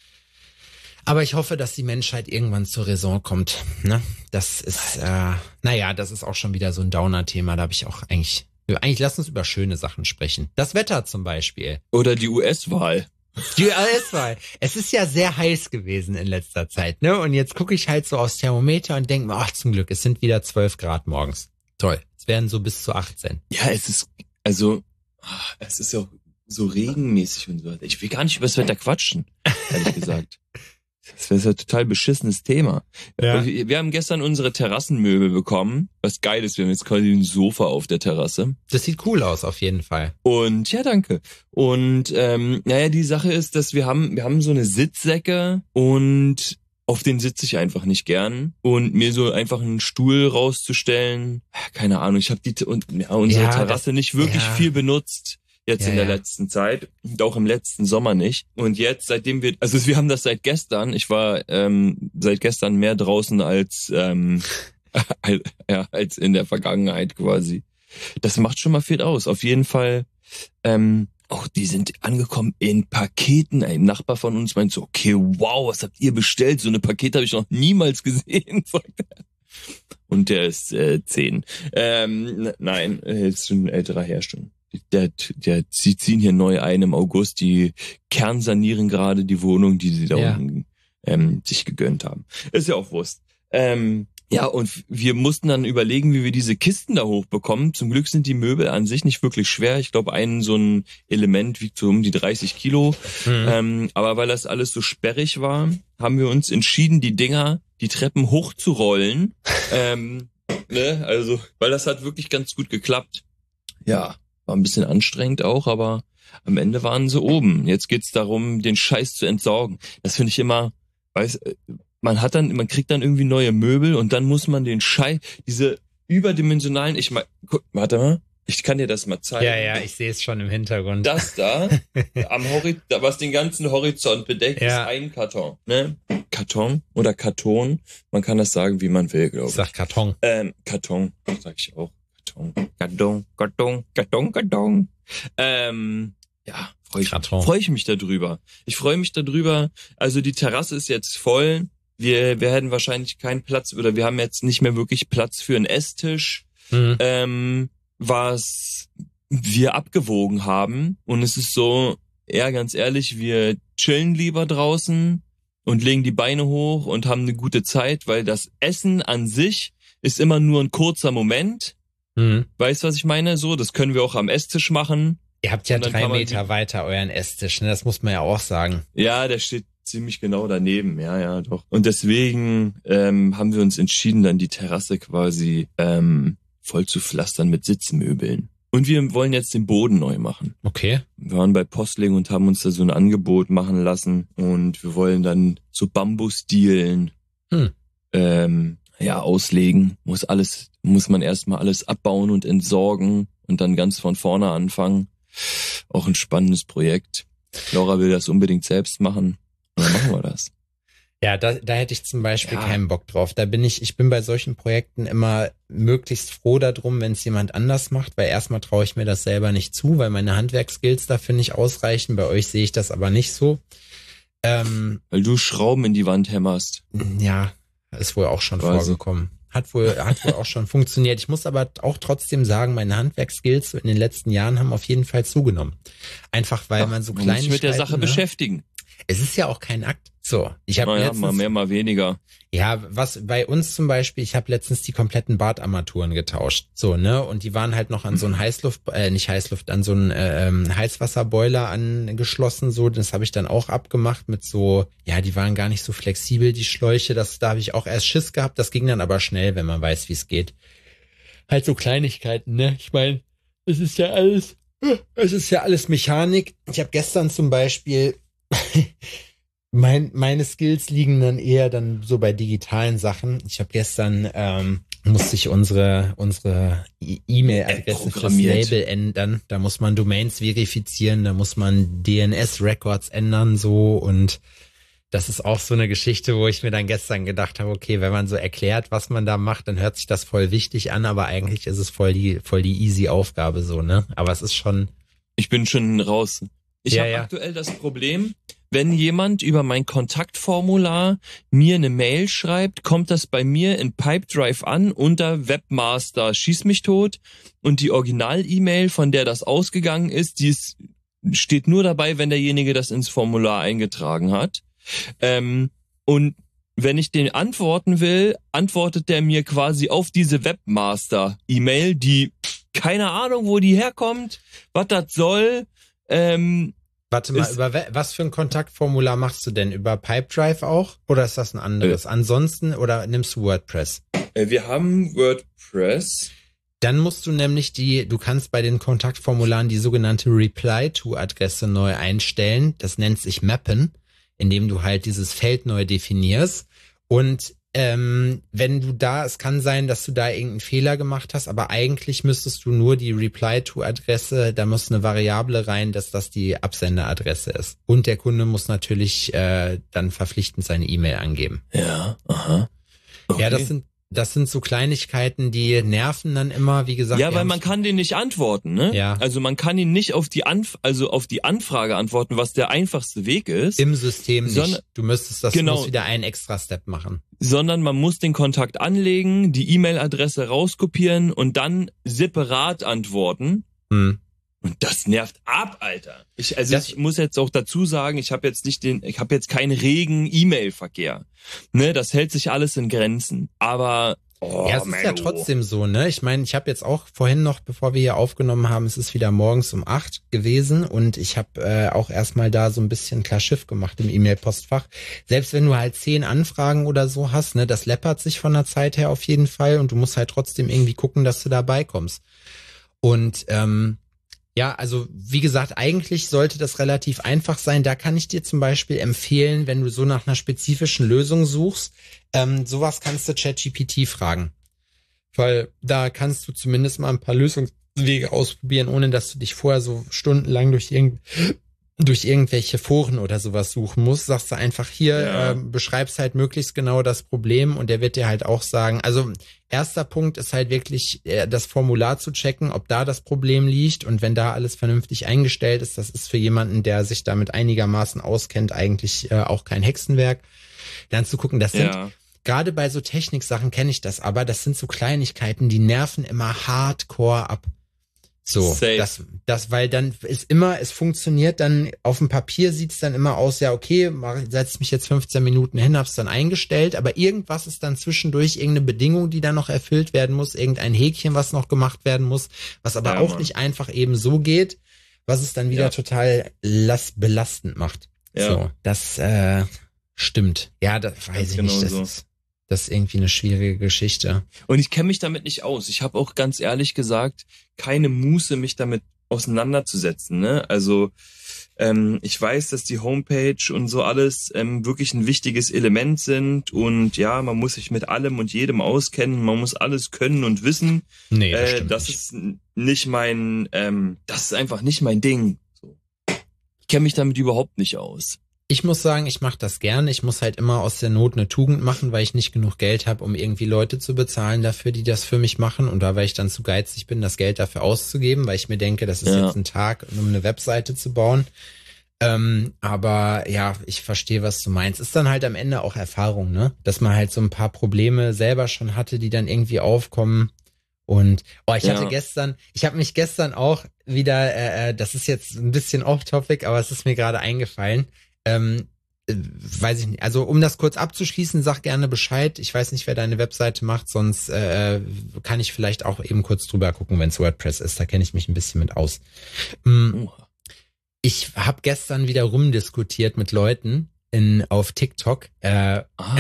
Aber ich hoffe, dass die Menschheit irgendwann zur Raison kommt, ne? Das ist, äh, naja, das ist auch schon wieder so ein Downer-Thema, da habe ich auch eigentlich Eigentlich lass uns über schöne Sachen sprechen. Das Wetter zum Beispiel. Oder die U S-Wahl. Die U S-Wahl. Es ist ja sehr heiß gewesen in letzter Zeit, ne? Und jetzt gucke ich halt so aufs Thermometer und denke mir, ach zum Glück, es sind wieder zwölf Grad morgens. Toll. Es werden so bis zu achtzehn. Ja, es ist, also, es ist ja auch so regenmäßig und so. Ich will gar nicht über das Wetter quatschen, ehrlich gesagt. Das wäre ein total beschissenes Thema. Ja. Wir, wir haben gestern unsere Terrassenmöbel bekommen. Was geil ist, wir haben jetzt quasi ein Sofa auf der Terrasse. Das sieht cool aus, auf jeden Fall. Und ja, danke. Und ähm, naja, die Sache ist, dass wir haben, wir haben so eine Sitzsäcke und auf den sitze ich einfach nicht gern. Und mir so einfach einen Stuhl rauszustellen, keine Ahnung, ich habe die und ja, unsere ja, Terrasse das, nicht wirklich ja. viel benutzt. Jetzt ja, in der ja. letzten Zeit und auch im letzten Sommer nicht. Und jetzt, seitdem wir, also wir haben das seit gestern, ich war ähm, seit gestern mehr draußen als ähm, als, ja, als in der Vergangenheit quasi. Das macht schon mal viel aus. Auf jeden Fall, ähm, auch die sind angekommen in Paketen. Ein Nachbar von uns meint so, okay, wow, was habt ihr bestellt? So eine Pakete habe ich noch niemals gesehen, sagt er. Und der ist äh, zehn. Ähm, nein, ist schon ein älterer Herr schon. Der, der, sie ziehen hier neu ein im August, die kernsanieren gerade die Wohnung, die sie da ja. unten ähm, sich gegönnt haben. Ist ja auch Wurst. Ähm, ja, und wir mussten dann überlegen, wie wir diese Kisten da hochbekommen. Zum Glück sind die Möbel an sich nicht wirklich schwer. Ich glaube, ein so ein Element wiegt so um die dreißig Kilo. Mhm. Ähm, aber weil das alles so sperrig war, haben wir uns entschieden, die Dinger, die Treppen hochzurollen. ähm, ne? Also, weil das hat wirklich ganz gut geklappt. Ja. War ein bisschen anstrengend auch, aber am Ende waren sie oben. Jetzt geht's darum, den Scheiß zu entsorgen. Das finde ich immer, weiß, man hat dann, man kriegt dann irgendwie neue Möbel und dann muss man den Scheiß, diese überdimensionalen, ich mal, guck, warte mal, ich kann dir das mal zeigen. Ja, ja, ich sehe es schon im Hintergrund. Das da, am Horizont, was den ganzen Horizont bedeckt, ja. ist ein Karton, ne? Karton oder Karton, man kann das sagen, wie man will, glaube ich. Ich sag Karton. Ähm, Karton, sag ich auch. Karton, Karton, Karton, Karton, Karton. Ähm, ja, freue ich, freu ich mich darüber. Ich freue mich darüber. Also die Terrasse ist jetzt voll. Wir, wir hätten wahrscheinlich keinen Platz oder wir haben jetzt nicht mehr wirklich Platz für einen Esstisch, mhm. ähm, was wir abgewogen haben. Und es ist so, ja, ganz ehrlich, wir chillen lieber draußen und legen die Beine hoch und haben eine gute Zeit, weil das Essen an sich ist immer nur ein kurzer Moment. Mhm. Weißt du, was ich meine? So, das können wir auch am Esstisch machen. Ihr habt ja drei Meter weiter euren Esstisch, ne? Das muss man ja auch sagen. Ja, der steht ziemlich genau daneben, ja, ja, doch. Und deswegen ähm, haben wir uns entschieden, dann die Terrasse quasi ähm, voll zu pflastern mit Sitzmöbeln. Und wir wollen jetzt den Boden neu machen. Okay. Wir waren bei Postling und haben uns da so ein Angebot machen lassen. Und wir wollen dann so Bambusdielen hm. ähm, ja, auslegen. Muss alles, muss man erstmal alles abbauen und entsorgen und dann ganz von vorne anfangen. Auch ein spannendes Projekt. Laura will das unbedingt selbst machen. Und dann machen wir das. Ja, da, da hätte ich zum Beispiel ja. keinen Bock drauf. Da bin ich, ich bin bei solchen Projekten immer möglichst froh darum, wenn es jemand anders macht, weil erstmal traue ich mir das selber nicht zu, weil meine Handwerkskills dafür nicht ausreichen. Bei euch sehe ich das aber nicht so. Ähm, weil du Schrauben in die Wand hämmerst. Ja, ist wohl auch schon Quasi. vorgekommen. Hat wohl, hat wohl auch schon funktioniert. Ich muss aber auch trotzdem sagen, meine Handwerkskills in den letzten Jahren haben auf jeden Fall zugenommen. Einfach weil Ach, man so kleine man muss sich mit der Sache ne? beschäftigen. Es ist ja auch kein Akt. So, ich habe naja, letztens mal mehr, mal weniger. Ja, was bei uns zum Beispiel, ich habe letztens die kompletten Badarmaturen getauscht. So, ne? Und die waren halt noch an so einen Heißluft, äh, nicht Heißluft, an so einen äh, Heißwasserboiler angeschlossen. So, das habe ich dann auch abgemacht mit so, ja, die waren gar nicht so flexibel, die Schläuche. Das, da habe ich auch erst Schiss gehabt. Das ging dann aber schnell, wenn man weiß, wie es geht. Halt so Kleinigkeiten, ne? Ich meine, es ist ja alles, es ist ja alles Mechanik. Ich habe gestern zum Beispiel Mein, meine Skills liegen dann eher dann so bei digitalen Sachen. Ich habe gestern, ähm, musste ich unsere unsere E-Mail-Adresse fürs Label ändern. Da muss man Domains verifizieren, da muss man D N S-Records ändern so und das ist auch so eine Geschichte, wo ich mir dann gestern gedacht habe, okay, wenn man so erklärt, was man da macht, dann hört sich das voll wichtig an, aber eigentlich ist es voll die voll die easy Aufgabe so, ne? Aber es ist schon... Ich bin schon raus. Ich ja, habe ja. aktuell das Problem, wenn jemand über mein Kontaktformular mir eine Mail schreibt, kommt das bei mir in Pipedrive an unter Webmaster schieß mich tot und die Original-E-Mail, von der das ausgegangen ist, die ist, steht nur dabei, wenn derjenige das ins Formular eingetragen hat. Ähm, und wenn ich den antworten will, antwortet der mir quasi auf diese Webmaster-E-Mail, die keine Ahnung, wo die herkommt, was das soll. Ähm, Warte mal, über was für ein Kontaktformular machst du denn? Über Pipedrive auch? Oder ist das ein anderes? Äh, Ansonsten, oder nimmst du WordPress? Äh, wir haben WordPress. Dann musst du nämlich die, du kannst bei den Kontaktformularen die sogenannte Reply-to-Adresse neu einstellen. Das nennt sich Mappen, indem du halt dieses Feld neu definierst. Und ähm, wenn du da, es kann sein, dass du da irgendeinen Fehler gemacht hast, aber eigentlich müsstest du nur die Reply-to-Adresse, da muss eine Variable rein, dass das die Absenderadresse ist. Und der Kunde muss natürlich äh, dann verpflichtend seine E-Mail angeben. Ja, aha. Okay. Ja, das sind Das sind so Kleinigkeiten, die nerven dann immer, wie gesagt. Ja, weil man kann den nicht antworten, ne? Ja. Also man kann ihn nicht auf die Anf- also auf die Anfrage antworten, was der einfachste Weg ist. Im System nicht. Sondern, du müsstest das genau, musst wieder einen extra Step machen. Sondern man muss den Kontakt anlegen, die E-Mail-Adresse rauskopieren und dann separat antworten. Hm. Und das nervt ab, Alter. Ich, also das, ich muss jetzt auch dazu sagen, ich habe jetzt nicht den, ich habe jetzt keinen regen E-Mail-Verkehr. Ne, das hält sich alles in Grenzen. Aber oh, ja, es ist ja trotzdem so, ne? Ich meine, ich habe jetzt auch vorhin noch, bevor wir hier aufgenommen haben, es ist wieder morgens um acht gewesen und ich habe äh, auch erstmal da so ein bisschen klar Schiff gemacht im E-Mail-Postfach. Selbst wenn du halt zehn Anfragen oder so hast, ne, das läppert sich von der Zeit her auf jeden Fall und du musst halt trotzdem irgendwie gucken, dass du dabei kommst. Und ähm, ja, also wie gesagt, eigentlich sollte das relativ einfach sein. Da kann ich dir zum Beispiel empfehlen, wenn du so nach einer spezifischen Lösung suchst, ähm, sowas kannst du ChatGPT fragen. Weil da kannst du zumindest mal ein paar Lösungswege ausprobieren, ohne dass du dich vorher so stundenlang durch irgend, durch irgendwelche Foren oder sowas suchen musst, sagst du einfach hier, Ja. äh, beschreibst halt möglichst genau das Problem und der wird dir halt auch sagen, also erster Punkt ist halt wirklich äh, das Formular zu checken, ob da das Problem liegt und wenn da alles vernünftig eingestellt ist, das ist für jemanden, der sich damit einigermaßen auskennt, eigentlich äh, auch kein Hexenwerk. Dann zu gucken, das sind, Ja. gerade bei so Techniksachen kenne ich das, aber das sind so Kleinigkeiten, die nerven immer hardcore ab. So, Safe. das, das, weil dann ist immer, es funktioniert dann, auf dem Papier sieht's dann immer aus, ja, okay, mach, setz mich jetzt fünfzehn Minuten hin, hab's dann eingestellt, aber irgendwas ist dann zwischendurch, irgendeine Bedingung, die dann noch erfüllt werden muss, irgendein Häkchen, was noch gemacht werden muss, was aber Ja, auch Mann. nicht einfach eben so geht, was es dann wieder Ja. total last, belastend macht. Ja. So, das, äh, stimmt. Ja, das weiß Ganz ich genau nicht, das so. ist, das ist irgendwie eine schwierige Geschichte. Und ich kenne mich damit nicht aus. Ich habe auch ganz ehrlich gesagt keine Muße, mich damit auseinanderzusetzen. Ne? Also ähm, ich weiß, dass die Homepage und so alles ähm, wirklich ein wichtiges Element sind und ja, man muss sich mit allem und jedem auskennen, man muss alles können und wissen. Nee, das äh, stimmt das nicht. ist n- nicht mein, ähm, das ist einfach nicht mein Ding. So. Ich kenne mich damit überhaupt nicht aus. Ich muss sagen, ich mache das gerne. Ich muss halt immer aus der Not eine Tugend machen, weil ich nicht genug Geld habe, um irgendwie Leute zu bezahlen dafür, die das für mich machen. Und da, weil ich dann zu geizig bin, das Geld dafür auszugeben, weil ich mir denke, das ist Ja. jetzt ein Tag, um eine Webseite zu bauen. Ähm, aber ja, ich verstehe, was du meinst. Ist dann halt am Ende auch Erfahrung, ne? Dass man halt so ein paar Probleme selber schon hatte, die dann irgendwie aufkommen. Und oh, ich Ja. hatte gestern, ich habe mich gestern auch wieder, äh, äh, das ist jetzt ein bisschen off-topic, aber es ist mir gerade eingefallen. Ähm, äh, weiß ich nicht. Also um das kurz abzuschließen, sag gerne Bescheid. Ich weiß nicht, wer deine Webseite macht, sonst äh, kann ich vielleicht auch eben kurz drüber gucken, wenn es WordPress ist. Da kenne ich mich ein bisschen mit aus. Mm, Oha. Ich habe gestern wieder rumdiskutiert mit Leuten in auf TikTok. Äh, Ah.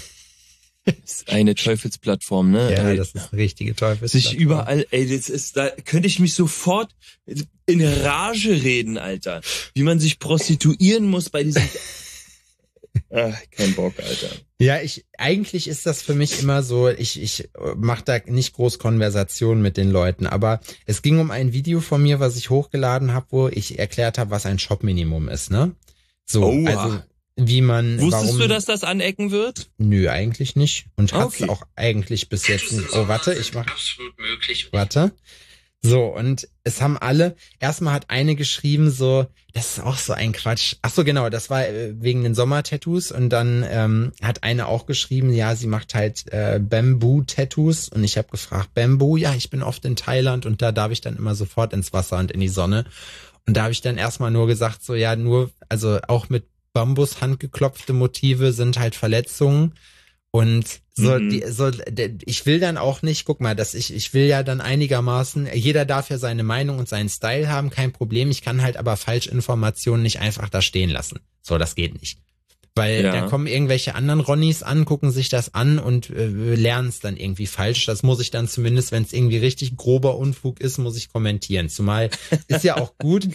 Das ist eine Teufelsplattform, ne? ja, Ey, das ist eine richtige Teufels. sich überall, ey, das ist, da könnte ich mich sofort in Rage reden, Alter. Wie man sich prostituieren muss bei diesem, ach, kein Bock, Alter. Ja, ich eigentlich ist das für mich immer so, ich ich mache da nicht groß Konversation mit den Leuten, aber es ging um ein Video von mir, was ich hochgeladen habe, wo ich erklärt habe, was ein Shop-Minimum ist, ne? So, Oha. also wie man Wusstest warum, du, dass das anecken wird? Nö, eigentlich nicht und hat's Okay. auch eigentlich bis jetzt nicht. Oh, warte, ich mach absolut möglich. Warte. So, und es haben alle, erstmal hat eine geschrieben so, das ist auch so ein Quatsch. Ach so, genau, das war äh, wegen den Sommertattoos und dann ähm, hat eine auch geschrieben, ja, sie macht halt äh, Bamboo-Tattoos und ich habe gefragt, Bamboo, ja, ich bin oft in Thailand und da darf ich dann immer sofort ins Wasser und in die Sonne. Und da habe ich dann erstmal nur gesagt, so ja, nur, also auch mit Bambus handgeklopfte Motive sind halt Verletzungen. Und so, Mhm. die, so, de- ich will dann auch nicht, guck mal, dass ich, ich will ja dann einigermaßen, jeder darf ja seine Meinung und seinen Style haben, kein Problem. Ich kann halt aber Falschinformationen nicht einfach da stehen lassen. So, das geht nicht. Weil Ja. da kommen irgendwelche anderen Ronnies an, gucken sich das an und äh, lernen es dann irgendwie falsch. Das muss ich dann zumindest, wenn es irgendwie richtig grober Unfug ist, muss ich kommentieren. Zumal ist ja auch gut.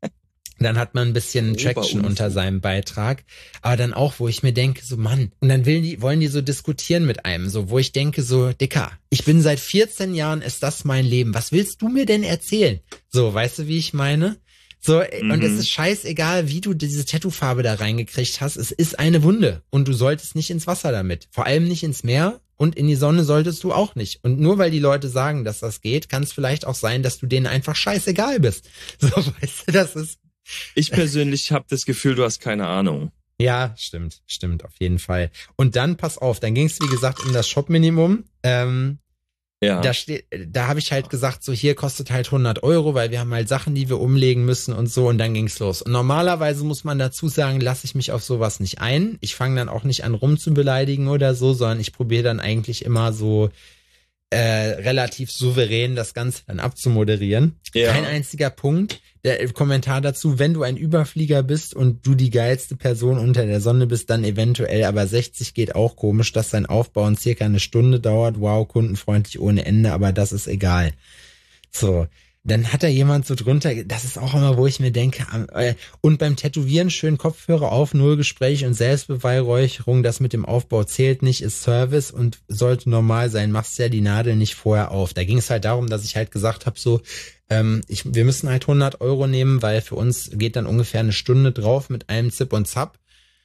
Dann hat man ein bisschen Grober Traction Unfug. unter seinem Beitrag. Aber dann auch, wo ich mir denke, so Mann, und dann will die, wollen die so diskutieren mit einem, so, wo ich denke, so, Dicker, ich bin seit vierzehn Jahren, ist das mein Leben. Was willst du mir denn erzählen? So, weißt du, wie ich meine? So, Mhm. und es ist scheißegal, wie du diese Tattoo-Farbe da reingekriegt hast. Es ist eine Wunde. Und du solltest nicht ins Wasser damit. Vor allem nicht ins Meer. Und in die Sonne solltest du auch nicht. Und nur weil die Leute sagen, dass das geht, kann es vielleicht auch sein, dass du denen einfach scheißegal bist. So, weißt du, das ist, Ich persönlich habe das Gefühl, du hast keine Ahnung. ja, stimmt, stimmt, auf jeden Fall. Und dann, pass auf, dann ging es, wie gesagt, um das Shop-Minimum. Ähm, Ja. Da steht, da habe ich halt gesagt, so hier kostet halt hundert Euro, weil wir haben halt Sachen, die wir umlegen müssen und so, und dann ging's los. Und normalerweise muss man dazu sagen, lasse ich mich auf sowas nicht ein. Ich fange dann auch nicht an rumzubeleidigen oder so, sondern ich probiere dann eigentlich immer so äh, relativ souverän das Ganze dann abzumoderieren. Ja. Kein einziger Punkt. Der Kommentar dazu, wenn du ein Überflieger bist und du die geilste Person unter der Sonne bist, dann eventuell, aber sechzig geht auch komisch, dass dein Aufbau in circa eine Stunde dauert. Wow, kundenfreundlich ohne Ende, aber das ist egal. So, dann hat da jemand so drunter, das ist auch immer, wo ich mir denke, äh, und beim Tätowieren schön Kopfhörer auf, null Gespräch und Selbstbeweihräucherung, das mit dem Aufbau zählt nicht, ist Service und sollte normal sein, machst ja die Nadel nicht vorher auf. Da ging es halt darum, dass ich halt gesagt habe, so, ähm, ich, wir müssen halt hundert Euro nehmen, weil für uns geht dann ungefähr eine Stunde drauf mit einem Zip und Zap.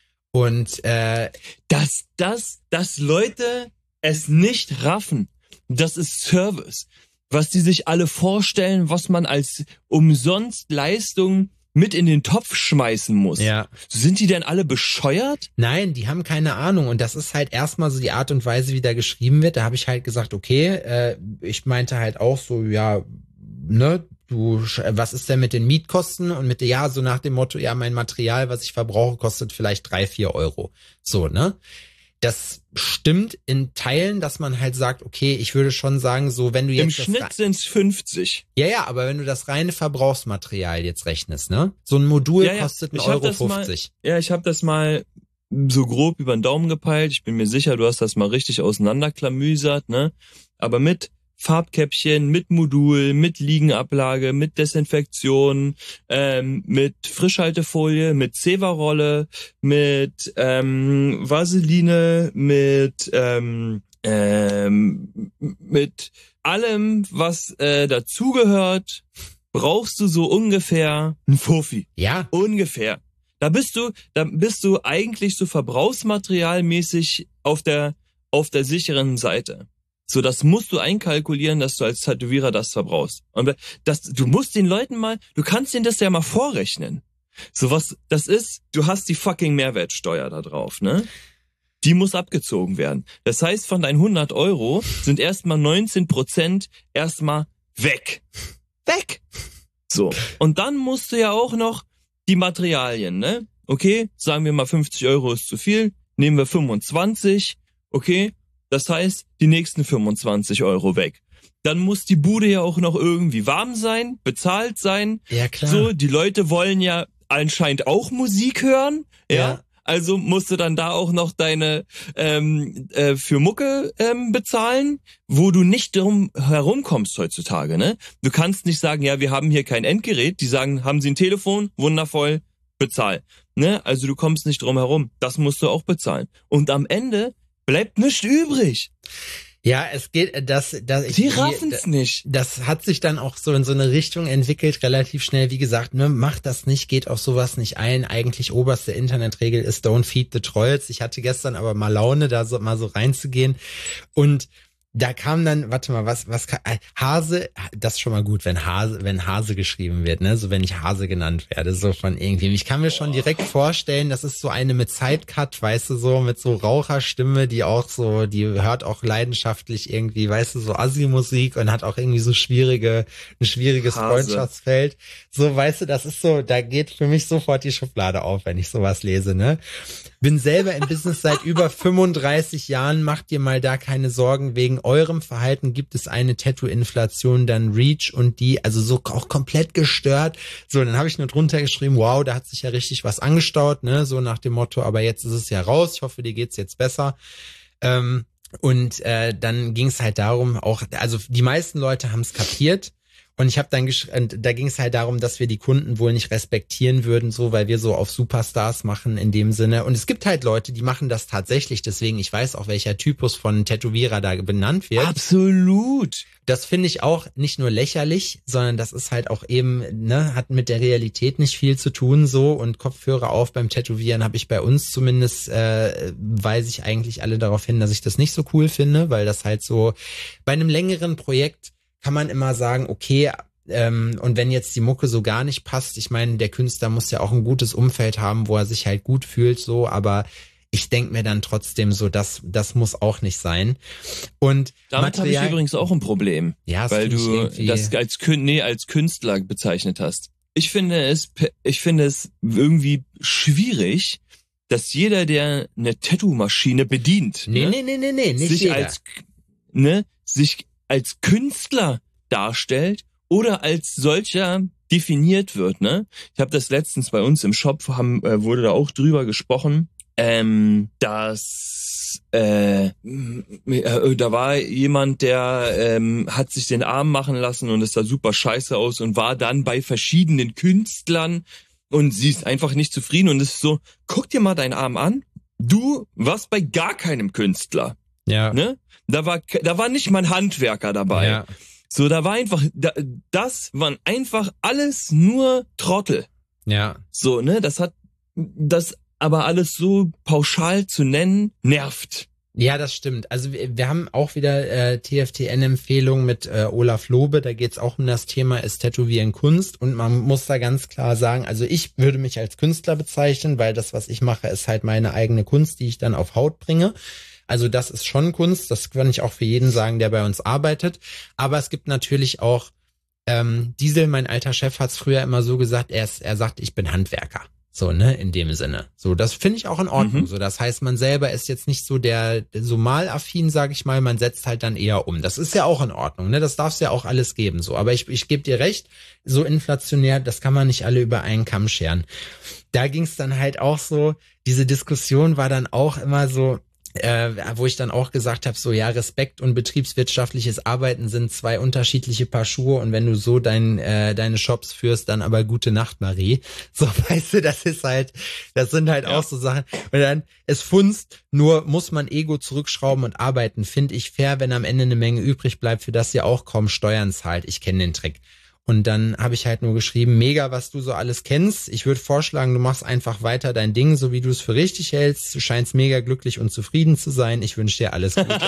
Und äh, dass das, dass Leute es nicht raffen, das ist Service. Was die sich alle vorstellen, was man als umsonst Leistung mit in den Topf schmeißen muss. Ja. Sind die denn alle bescheuert? Nein, die haben keine Ahnung. Und das ist halt erstmal so die Art und Weise, wie da geschrieben wird. Da habe ich halt gesagt, okay, äh, ich meinte halt auch so, ja, ne, du, was ist denn mit den Mietkosten? Und mit der, ja, so nach dem Motto, ja, mein Material, was ich verbrauche, kostet vielleicht drei, vier Euro. So, ne? Das stimmt in Teilen, dass man halt sagt, okay, ich würde schon sagen, so wenn du jetzt... Im Schnitt sind's fünfzig. Ja, ja, aber wenn du das reine Verbrauchsmaterial jetzt rechnest, ne? So ein Modul ja, ja. kostet ein Euro fünfzig. Mal, ja, ich habe das mal so grob über den Daumen gepeilt. Ich bin mir sicher, du hast das mal richtig auseinanderklamüsert, ne? Aber mit Farbkäppchen, mit Modul, mit Liegenablage, mit Desinfektion, ähm, mit Frischhaltefolie, mit Zewa-Rolle, mit ähm, Vaseline, mit ähm, ähm, mit allem, was äh, dazugehört, brauchst du so ungefähr einen Fuffi. Ja. Ungefähr. Da bist du, da bist du eigentlich so verbrauchsmaterialmäßig auf der auf der sicheren Seite. So, das musst du einkalkulieren, dass du als Tätowierer das verbrauchst. Und das, du musst den Leuten mal, du kannst denen das ja mal vorrechnen. So was, das ist, du hast die fucking Mehrwertsteuer da drauf, ne? Die muss abgezogen werden. Das heißt, von deinen hundert Euro sind erstmal neunzehn Prozent erstmal weg. Weg! So. Und dann musst du ja auch noch die Materialien, ne? Okay, sagen wir mal fünfzig Euro ist zu viel, nehmen wir fünfundzwanzig, okay? Das heißt, die nächsten fünfundzwanzig Euro weg. Dann muss die Bude ja auch noch irgendwie warm sein, bezahlt sein. Ja, klar. So, die Leute wollen ja anscheinend auch Musik hören. Ja. ja. Also musst du dann da auch noch deine ähm, äh, für Mucke ähm, bezahlen, wo du nicht drum herumkommst heutzutage. Ne? Du kannst nicht sagen, ja, wir haben hier kein Endgerät. Die sagen, haben Sie ein Telefon? Wundervoll, bezahl. Ne? Also du kommst nicht drum herum. Das musst du auch bezahlen. Und am Ende bleibt nichts übrig. Ja, es geht, das, das, die raffen's nicht. Das hat sich dann auch so in so eine Richtung entwickelt, relativ schnell. Wie gesagt, ne, macht das nicht, geht auf sowas nicht ein. Eigentlich oberste Internetregel ist don't feed the trolls. Ich hatte gestern aber mal Laune, da so, mal so reinzugehen. Und da kam dann, warte mal, was, was, Hase, das ist schon mal gut, wenn Hase, wenn Hase geschrieben wird, ne, so wenn ich Hase genannt werde, so von irgendwem. Ich kann mir schon direkt vorstellen, das ist so eine mit Sidecut, weißt du, so mit so Raucherstimme, die auch so, die hört auch leidenschaftlich irgendwie, weißt du, so Assi-Musik und hat auch irgendwie so schwierige, ein schwieriges Hase. Freundschaftsfeld. So, weißt du, das ist so, da geht für mich sofort die Schublade auf, wenn ich sowas lese, ne. Bin selber im Business seit über fünfunddreißig Jahren, macht dir mal da keine Sorgen, wegen eurem Verhalten gibt es eine Tattoo-Inflation, dann Reach und die, also so auch komplett gestört. So, dann habe ich nur drunter geschrieben, wow, da hat sich ja richtig was angestaut, ne, so nach dem Motto, aber jetzt ist es ja raus, ich hoffe, dir geht's jetzt besser. Ähm, und äh, dann ging es halt darum, auch, also die meisten Leute haben es kapiert. Und ich habe dann geschrieben, da ging es halt darum, dass wir die Kunden wohl nicht respektieren würden, so, weil wir so auf Superstars machen in dem Sinne. Und es gibt halt Leute, die machen das tatsächlich. Deswegen, ich weiß auch, welcher Typus von Tätowierer da benannt wird. Absolut. Das finde ich auch nicht nur lächerlich, sondern das ist halt auch eben, ne, hat mit der Realität nicht viel zu tun, so. Und Kopfhörer auf beim Tätowieren habe ich bei uns zumindest, äh, weise ich eigentlich alle darauf hin, dass ich das nicht so cool finde, weil das halt so bei einem längeren Projekt kann man immer sagen, okay, ähm, und wenn jetzt die Mucke so gar nicht passt, ich meine, der Künstler muss ja auch ein gutes Umfeld haben, wo er sich halt gut fühlt, so, aber ich denke mir dann trotzdem so, das, das muss auch nicht sein. Und damit habe ich übrigens auch ein Problem, ja, das weil du das als, nee, als Künstler bezeichnet hast. Ich finde es, ich finde es irgendwie schwierig, dass jeder, der eine Tattoo-Maschine bedient, nee, ne, nee, nee, nee, nee, nicht sich jeder. als, ne, sich als Künstler darstellt oder als solcher definiert wird, ne? Ich habe das letztens bei uns im Shop, haben, äh, wurde da auch drüber gesprochen, ähm, dass dass äh, äh, da war jemand, der ähm, hat sich den Arm machen lassen und es sah super scheiße aus und war dann bei verschiedenen Künstlern und sie ist einfach nicht zufrieden und ist so, guck dir mal deinen Arm an, du warst bei gar keinem Künstler. Ja. Ne? Da war da war nicht mal ein Handwerker dabei. Ja. So, da war einfach, da, das waren einfach alles nur Trottel. Ja. So, ne, das hat, das aber alles so pauschal zu nennen, nervt. Ja, das stimmt. Also wir, wir haben auch wieder äh, T F T N-Empfehlung mit äh, Olaf Lobe. Da geht's auch um das Thema, ist Tätowieren Kunst? Und man muss da ganz klar sagen, also ich würde mich als Künstler bezeichnen, weil das, was ich mache, ist halt meine eigene Kunst, die ich dann auf Haut bringe. Also das ist schon Kunst, das kann ich auch für jeden sagen, der bei uns arbeitet. Aber es gibt natürlich auch, ähm, Diesel, mein alter Chef, hat's früher immer so gesagt, er, ist, er sagt, ich bin Handwerker. So, ne, in dem Sinne. So, das finde ich auch in Ordnung. Mhm. So, das heißt, man selber ist jetzt nicht so der, so malaffin, sag ich mal, man setzt halt dann eher um. Das ist ja auch in Ordnung, ne, das darf es ja auch alles geben, so. Aber ich, ich gebe dir recht, so inflationär, das kann man nicht alle über einen Kamm scheren. Da ging's dann halt auch so, diese Diskussion war dann auch immer so, Äh, wo ich dann auch gesagt habe, so ja, Respekt und betriebswirtschaftliches Arbeiten sind zwei unterschiedliche Paar Schuhe und wenn du so dein, äh, deine Shops führst, dann aber gute Nacht, Marie. So, weißt du, das ist halt, das sind halt ja. auch so Sachen. Und dann, es funzt, nur muss man Ego zurückschrauben und arbeiten, finde ich fair, wenn am Ende eine Menge übrig bleibt, für das ihr auch kaum Steuern zahlt. Ich kenne den Trick. Und dann habe ich halt nur geschrieben, mega, was du so alles kennst. Ich würde vorschlagen, du machst einfach weiter dein Ding, so wie du es für richtig hältst. Du scheinst mega glücklich und zufrieden zu sein. Ich wünsche dir alles Gute.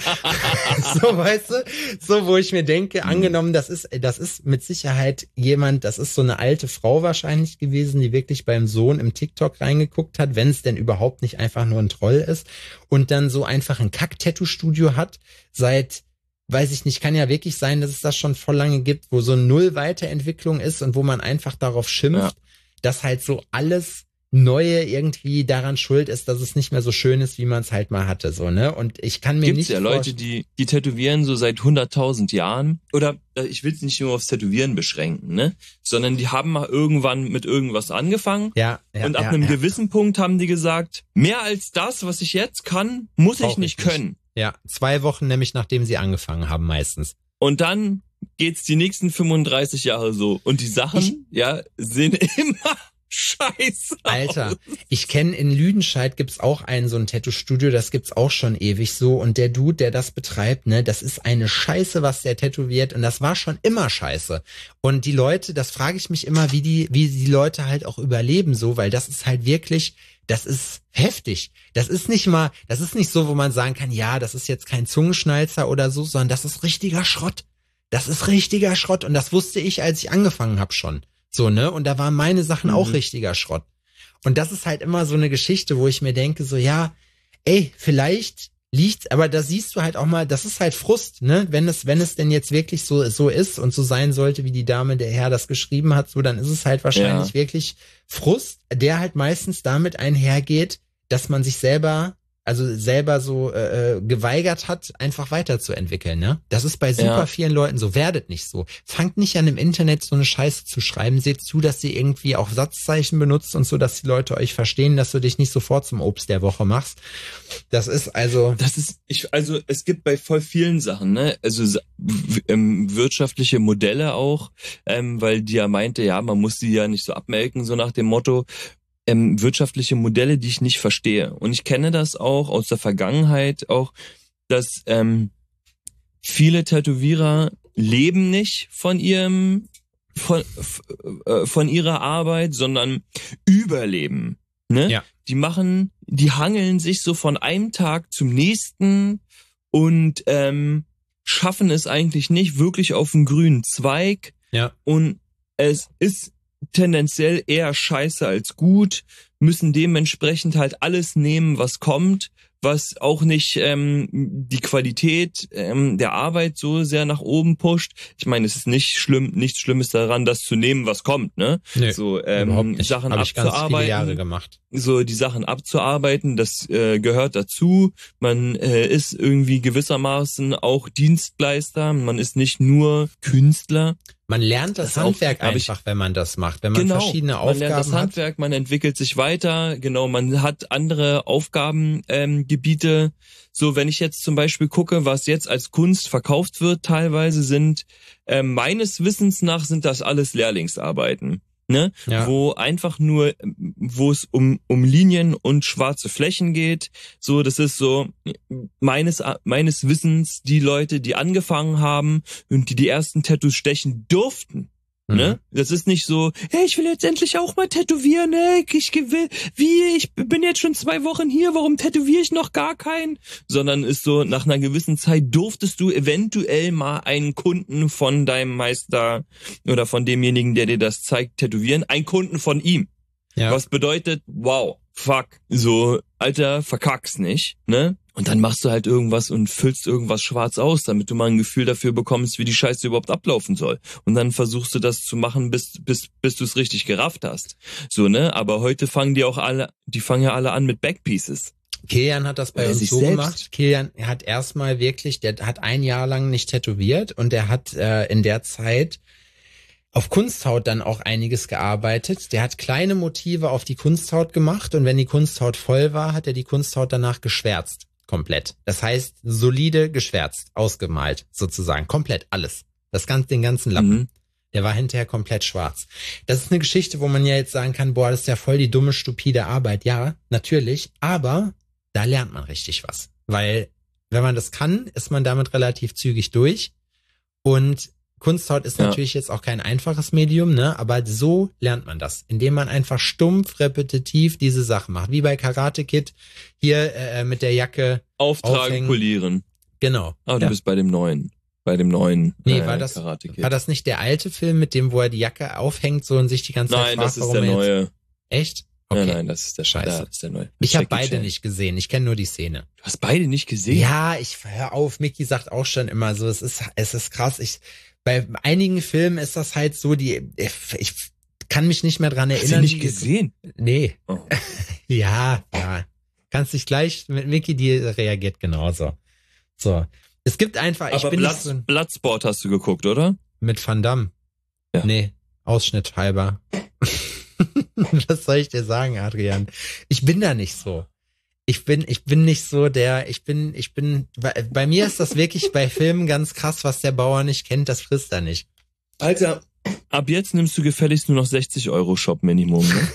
So, weißt du? So, wo ich mir denke, mhm. angenommen, das ist, das ist mit Sicherheit jemand, das ist so eine alte Frau wahrscheinlich gewesen, die wirklich beim Sohn im TikTok reingeguckt hat, wenn es denn überhaupt nicht einfach nur ein Troll ist und dann so einfach ein Kack-Tattoo-Studio hat, seit weiß ich nicht, kann ja wirklich sein, dass es das schon voll lange gibt, wo so null Weiterentwicklung ist und wo man einfach darauf schimpft, ja. dass halt so alles Neue irgendwie daran schuld ist, dass es nicht mehr so schön ist, wie man es halt mal hatte, so, ne? Und ich kann mir Gibt's nicht ja Leute, die die tätowieren so seit hunderttausend Jahren oder ich will es nicht nur aufs Tätowieren beschränken, ne? Sondern die haben mal irgendwann mit irgendwas angefangen ja, ja, und ab ja, einem ja. gewissen Punkt haben die gesagt, mehr als das, was ich jetzt kann, muss Brauch ich nicht ich können. Nicht. Ja, zwei Wochen nämlich, nachdem sie angefangen haben meistens. Und dann geht's die nächsten fünfunddreißig Jahre so. Und die Sachen, ich, ja, sehen immer scheiße Alter, aus. Ich kenne in Lüdenscheid gibt's auch einen, so ein Tattoo-Studio, das gibt's auch schon ewig so. Und der Dude, der das betreibt, ne, das ist eine Scheiße, was der tätowiert. Und das war schon immer scheiße. Und die Leute, das frage ich mich immer, wie die, wie die Leute halt auch überleben so, weil das ist halt wirklich... Das ist heftig. Das ist nicht mal, das ist nicht so, wo man sagen kann, ja, das ist jetzt kein Zungenschnalzer oder so, sondern das ist richtiger Schrott. Das ist richtiger Schrott und das wusste ich, als ich angefangen habe schon. So, ne? Und da waren meine Sachen mhm. auch richtiger Schrott. Und das ist halt immer so eine Geschichte, wo ich mir denke, so, ja, ey, vielleicht liegt, aber da siehst du halt auch mal, das ist halt Frust, ne? Wenn es, wenn es denn jetzt wirklich so, so ist und so sein sollte, wie die Dame, der Herr das geschrieben hat, so, dann ist es halt wahrscheinlich ja. wirklich Frust, der halt meistens damit einhergeht, dass man sich selber, also selber so äh, geweigert hat, einfach weiterzuentwickeln, ne? Das ist bei super ja. vielen Leuten so. Werdet nicht so. Fangt nicht an, im Internet so eine Scheiße zu schreiben. Seht zu, dass ihr irgendwie auch Satzzeichen benutzt und so, dass die Leute euch verstehen, dass du dich nicht sofort zum Obst der Woche machst. Das ist also... Das ist, ich, also es gibt bei voll vielen Sachen, ne? Also ähm, wirtschaftliche Modelle auch, ähm, weil die ja meinte, ja, man muss die ja nicht so abmelken, so nach dem Motto, Ähm, wirtschaftliche Modelle, die ich nicht verstehe. Und ich kenne das auch aus der Vergangenheit auch, dass ähm, viele Tätowierer leben nicht von ihrem von äh, von ihrer Arbeit, sondern überleben. Ne? Ja. Die machen, die hangeln sich so von einem Tag zum nächsten und ähm, schaffen es eigentlich nicht wirklich auf den grünen Zweig. Ja. Und es ist tendenziell eher scheiße als gut, müssen dementsprechend halt alles nehmen, was kommt, was auch nicht ähm, die Qualität ähm, der Arbeit so sehr nach oben pusht. Ich meine, es ist nicht schlimm, nichts Schlimmes daran, das zu nehmen, was kommt, ne? Nee, so ähm, überhaupt nicht. Sachen Hab abzuarbeiten. Ich ganz viele Jahre gemacht. So die Sachen abzuarbeiten, das äh, gehört dazu. Man äh, ist irgendwie gewissermaßen auch Dienstleister. Man ist nicht nur Künstler. Man lernt das, das Handwerk auch, einfach, ich, wenn man das macht. Wenn man genau, verschiedene man Aufgaben lernt das Handwerk, hat. man entwickelt sich weiter. Genau, man hat andere Aufgabengebiete. Ähm, Gebiete. So, wenn ich jetzt zum Beispiel gucke, was jetzt als Kunst verkauft wird, teilweise sind, äh, meines Wissens nach sind das alles Lehrlingsarbeiten. Ne? Ja. Wo einfach nur, wo es um um Linien und schwarze Flächen geht. So, das ist so meines meines Wissens die Leute, die angefangen haben und die die ersten Tattoos stechen durften. Mhm. Ne? Das ist nicht so, hey, ich will jetzt endlich auch mal tätowieren, ey, ich will, wie, ich bin jetzt schon zwei Wochen hier, warum tätowiere ich noch gar keinen? Sondern ist so, nach einer gewissen Zeit durftest du eventuell mal einen Kunden von deinem Meister oder von demjenigen, der dir das zeigt, tätowieren, einen Kunden von ihm. Ja. Was bedeutet, wow, fuck, so, Alter, verkack's nicht, ne? Und dann machst du halt irgendwas und füllst irgendwas schwarz aus, damit du mal ein Gefühl dafür bekommst, wie die Scheiße überhaupt ablaufen soll. Und dann versuchst du das zu machen, bis bis bis du es richtig gerafft hast. So, ne? Aber heute fangen die auch alle, die fangen ja alle an mit Backpieces. Kilian hat das bei uns so gemacht. Kilian hat erstmal wirklich, der hat ein Jahr lang nicht tätowiert und der hat äh, in der Zeit auf Kunsthaut dann auch einiges gearbeitet. Der hat kleine Motive auf die Kunsthaut gemacht und wenn die Kunsthaut voll war, hat er die Kunsthaut danach geschwärzt. Komplett. Das heißt, solide geschwärzt, ausgemalt, sozusagen. Komplett alles. Das ganze, den ganzen Lappen. Mhm. Der war hinterher komplett schwarz. Das ist eine Geschichte, wo man ja jetzt sagen kann, boah, das ist ja voll die dumme, stupide Arbeit. Ja, natürlich. Aber da lernt man richtig was. Weil, wenn man das kann, ist man damit relativ zügig durch. Und Kunsthaut ist ja natürlich jetzt auch kein einfaches Medium, ne? Aber so lernt man das, indem man einfach stumpf, repetitiv diese Sachen macht. Wie bei Karate Kid, hier äh, mit der Jacke auftragen, aufhängen. Polieren. Genau. Aber du ja. bist bei dem neuen, bei dem neuen nee, äh, war das, Karate Kid. War das nicht der alte Film, mit dem, wo er die Jacke aufhängt so und sich die ganze Zeit Nein, fragt, das ist warum der er jetzt... neue. Echt? Okay. Nein, nein, das ist der Scheiße. Das ist der neue. Ich habe beide Chan. nicht gesehen. Ich kenne nur die Szene. Du hast beide nicht gesehen? Ja, ich hör auf. Micky sagt auch schon immer so, es ist, es ist krass. Ich Bei einigen Filmen ist das halt so, die ich kann mich nicht mehr dran erinnern. Hast du nicht gesehen? Nee. Oh. ja, ja. Kannst dich gleich mit Micky, die reagiert genauso. So. Es gibt einfach, ich Aber bin Blood, nicht so ein, Bloodsport hast du geguckt, oder? Mit Van Damme. Ja. Nee, Ausschnitt halber. Was soll ich dir sagen, Adrian? Ich bin da nicht so. Ich bin, ich bin nicht so der, ich bin, ich bin, bei, bei mir ist das wirklich bei Filmen ganz krass, was der Bauer nicht kennt, das frisst er nicht. Alter, ab jetzt nimmst du gefälligst nur noch sechzig Euro Shop Minimum, ne?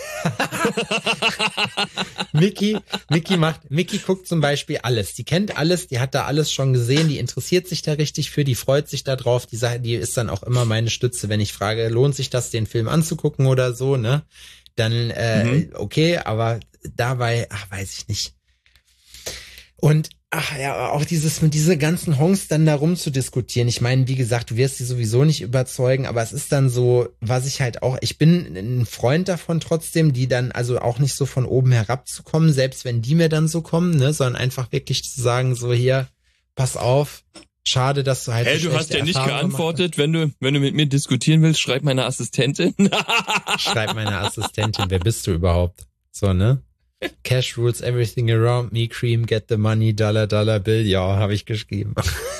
Micky, Micky macht, Micky guckt zum Beispiel alles. Die kennt alles, die hat da alles schon gesehen, die interessiert sich da richtig für, die freut sich da drauf, die Sache, die ist dann auch immer meine Stütze, wenn ich frage, lohnt sich das, den Film anzugucken oder so, ne? Dann, äh, mhm. okay, aber dabei, ach, weiß ich nicht. Und ach ja, auch dieses mit diese ganzen Honks dann da rumzudiskutieren. Ich meine, wie gesagt, du wirst sie sowieso nicht überzeugen, aber es ist dann so, was ich halt auch, ich bin ein Freund davon trotzdem, die dann also auch nicht so von oben herab zu kommen, selbst wenn die mir dann so kommen, ne, sondern einfach wirklich zu sagen, so hier, pass auf, schade, dass du halt Hey, du hast ja nicht geantwortet, wenn du wenn du mit mir diskutieren willst, schreib meine Assistentin. Schreib meine Assistentin, wer bist du überhaupt? So, ne? Cash rules everything around me, cream, get the money, dollar, dollar bill, ja, habe ich geschrieben.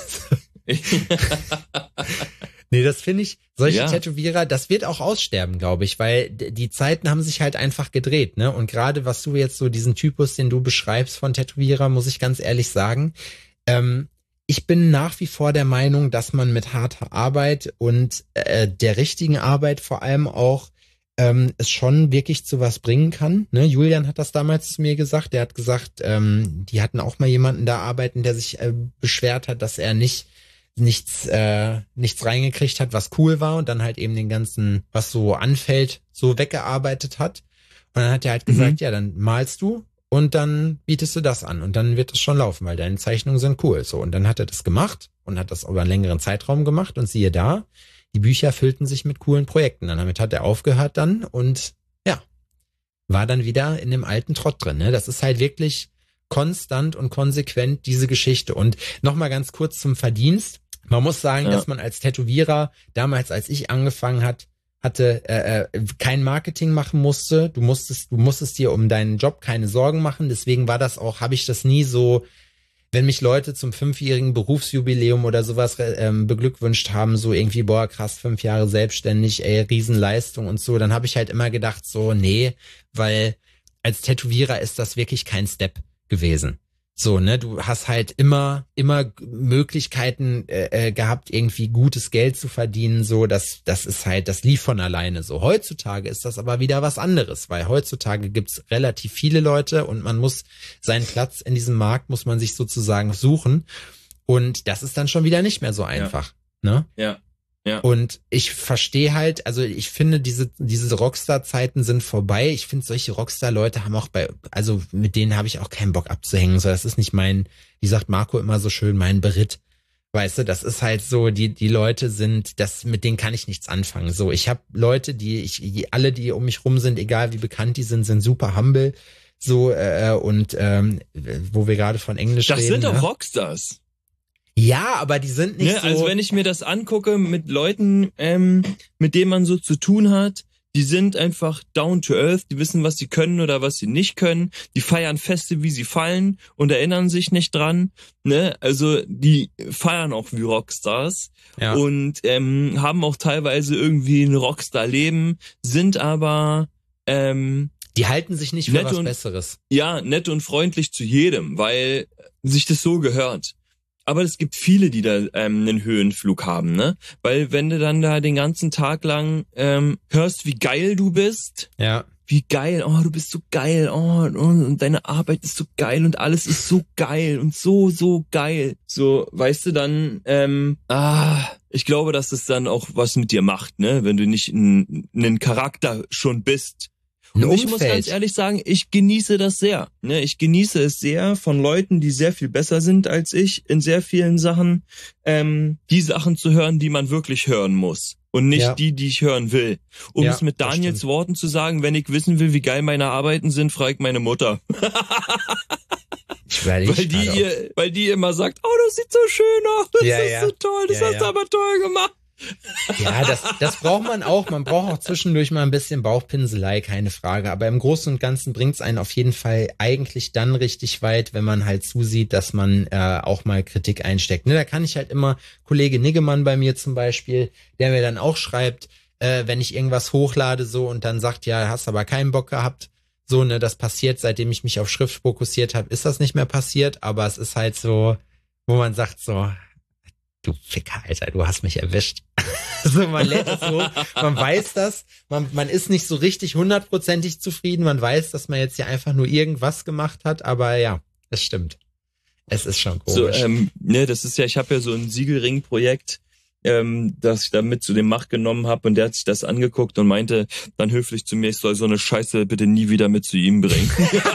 Nee, das finde ich, solche ja. Tätowierer, das wird auch aussterben, glaube ich, weil die Zeiten haben sich halt einfach gedreht, ne? Und gerade was du jetzt so, diesen Typus, den du beschreibst von Tätowierer, muss ich ganz ehrlich sagen, ähm, ich bin nach wie vor der Meinung, dass man mit harter Arbeit und äh, der richtigen Arbeit vor allem auch ähm, es schon wirklich zu was bringen kann. Ne? Julian hat das damals zu mir gesagt. Der hat gesagt, ähm, die hatten auch mal jemanden da arbeiten, der sich äh, beschwert hat, dass er nicht nichts äh, nichts reingekriegt hat, was cool war und dann halt eben den ganzen, was so anfällt, so weggearbeitet hat. Und dann hat er halt mhm. gesagt, ja, dann malst du und dann bietest du das an und dann wird es schon laufen, weil deine Zeichnungen sind cool. So, und dann hat er das gemacht und hat das über einen längeren Zeitraum gemacht und siehe da, die Bücher füllten sich mit coolen Projekten. Und damit hat er aufgehört dann und ja, war dann wieder in dem alten Trott drin. Ne? Das ist halt wirklich konstant und konsequent diese Geschichte. Und nochmal ganz kurz zum Verdienst. Man muss sagen, ja. dass man als Tätowierer, damals als ich angefangen hat, hatte, äh, kein Marketing machen musste. Du musstest, du musstest dir um deinen Job keine Sorgen machen. Deswegen war das auch, habe ich das nie so wenn mich Leute zum fünfjährigen Berufsjubiläum oder sowas ähm, beglückwünscht haben, so irgendwie, boah, krass, fünf Jahre selbstständig, ey, Riesenleistung und so, dann habe ich halt immer gedacht, so, nee, weil als Tätowierer ist das wirklich kein Step gewesen. So, ne, du hast halt immer, immer Möglichkeiten äh, gehabt, irgendwie gutes Geld zu verdienen, so, das, das ist halt, das lief von alleine so. Heutzutage ist das aber wieder was anderes, weil heutzutage gibt's relativ viele Leute und man muss seinen Platz in diesem Markt, muss man sich sozusagen suchen und das ist dann schon wieder nicht mehr so einfach, ja. ne? Ja. Ja. Und ich verstehe halt, also ich finde, diese diese Rockstar-Zeiten sind vorbei. Ich finde, solche Rockstar-Leute haben auch bei, also mit denen habe ich auch keinen Bock abzuhängen. So, das ist nicht mein, wie sagt Marco immer so schön, mein Beritt. Weißt du, das ist halt so, die die Leute sind, das mit denen kann ich nichts anfangen. So, ich habe Leute, die ich, die, alle, die um mich rum sind, egal wie bekannt die sind, sind super humble. So äh, und ähm, wo wir gerade von Englisch das reden. Das sind doch ne? Rockstars. Ja, aber die sind nicht ne, so... Also wenn ich mir das angucke mit Leuten, ähm, mit denen man so zu tun hat, die sind einfach down to earth, die wissen, was sie können oder was sie nicht können, die feiern Feste, wie sie fallen und erinnern sich nicht dran. Ne? Also die feiern auch wie Rockstars ja. und ähm, haben auch teilweise irgendwie ein Rockstar-Leben, sind aber... Ähm, die halten sich nicht für was und, Besseres. Ja, nett und freundlich zu jedem, weil sich das so gehört. Aber es gibt viele, die da ähm, einen Höhenflug haben, ne? Weil wenn du dann da den ganzen Tag lang ähm, hörst, wie geil du bist, ja, wie geil, oh, du bist so geil, oh, und deine Arbeit ist so geil und alles ist so geil und so, so geil. So, weißt du, dann, ähm, ah, ich glaube, dass es dann auch was mit dir macht, ne? Wenn du nicht einen Charakter schon bist. Und ich muss ganz ehrlich sagen, ich genieße das sehr. Ne, ich genieße es sehr von Leuten, die sehr viel besser sind als ich in sehr vielen Sachen, ähm, die Sachen zu hören, die man wirklich hören muss. Und nicht ja. die, die ich hören will. Um ja, es mit Daniels Worten zu sagen, wenn ich wissen will, wie geil meine Arbeiten sind, frage ich meine Mutter. Ich weil, weil, die ihr, weil die immer sagt, oh, das sieht so schön aus, das ja, ist ja. so toll, das ja, hast ja. du aber toll gemacht. Ja, das, das braucht man auch. Man braucht auch zwischendurch mal ein bisschen Bauchpinselei, keine Frage. Aber im Großen und Ganzen bringt's einen auf jeden Fall eigentlich dann richtig weit, wenn man halt zusieht, dass man äh, auch mal Kritik einsteckt. Ne, da kann ich halt immer, Kollege Niggemann bei mir zum Beispiel, der mir dann auch schreibt, äh, wenn ich irgendwas hochlade so und dann sagt, ja, hast aber keinen Bock gehabt. So, ne, das passiert, seitdem ich mich auf Schrift fokussiert habe, ist das nicht mehr passiert. Aber es ist halt so, wo man sagt so, du Ficker, Alter, du hast mich erwischt. So, man lädt das so, man weiß das, man, man ist nicht so richtig hundertprozentig zufrieden, man weiß, dass man jetzt hier einfach nur irgendwas gemacht hat, aber ja, es stimmt. Es ist schon komisch. So, ähm, ne, das ist ja, ich habe ja so ein Siegelring-Projekt, ähm, das ich da mit zu dem Mach genommen habe und der hat sich das angeguckt und meinte dann höflich zu mir, ich soll so eine Scheiße bitte nie wieder mit zu ihm bringen.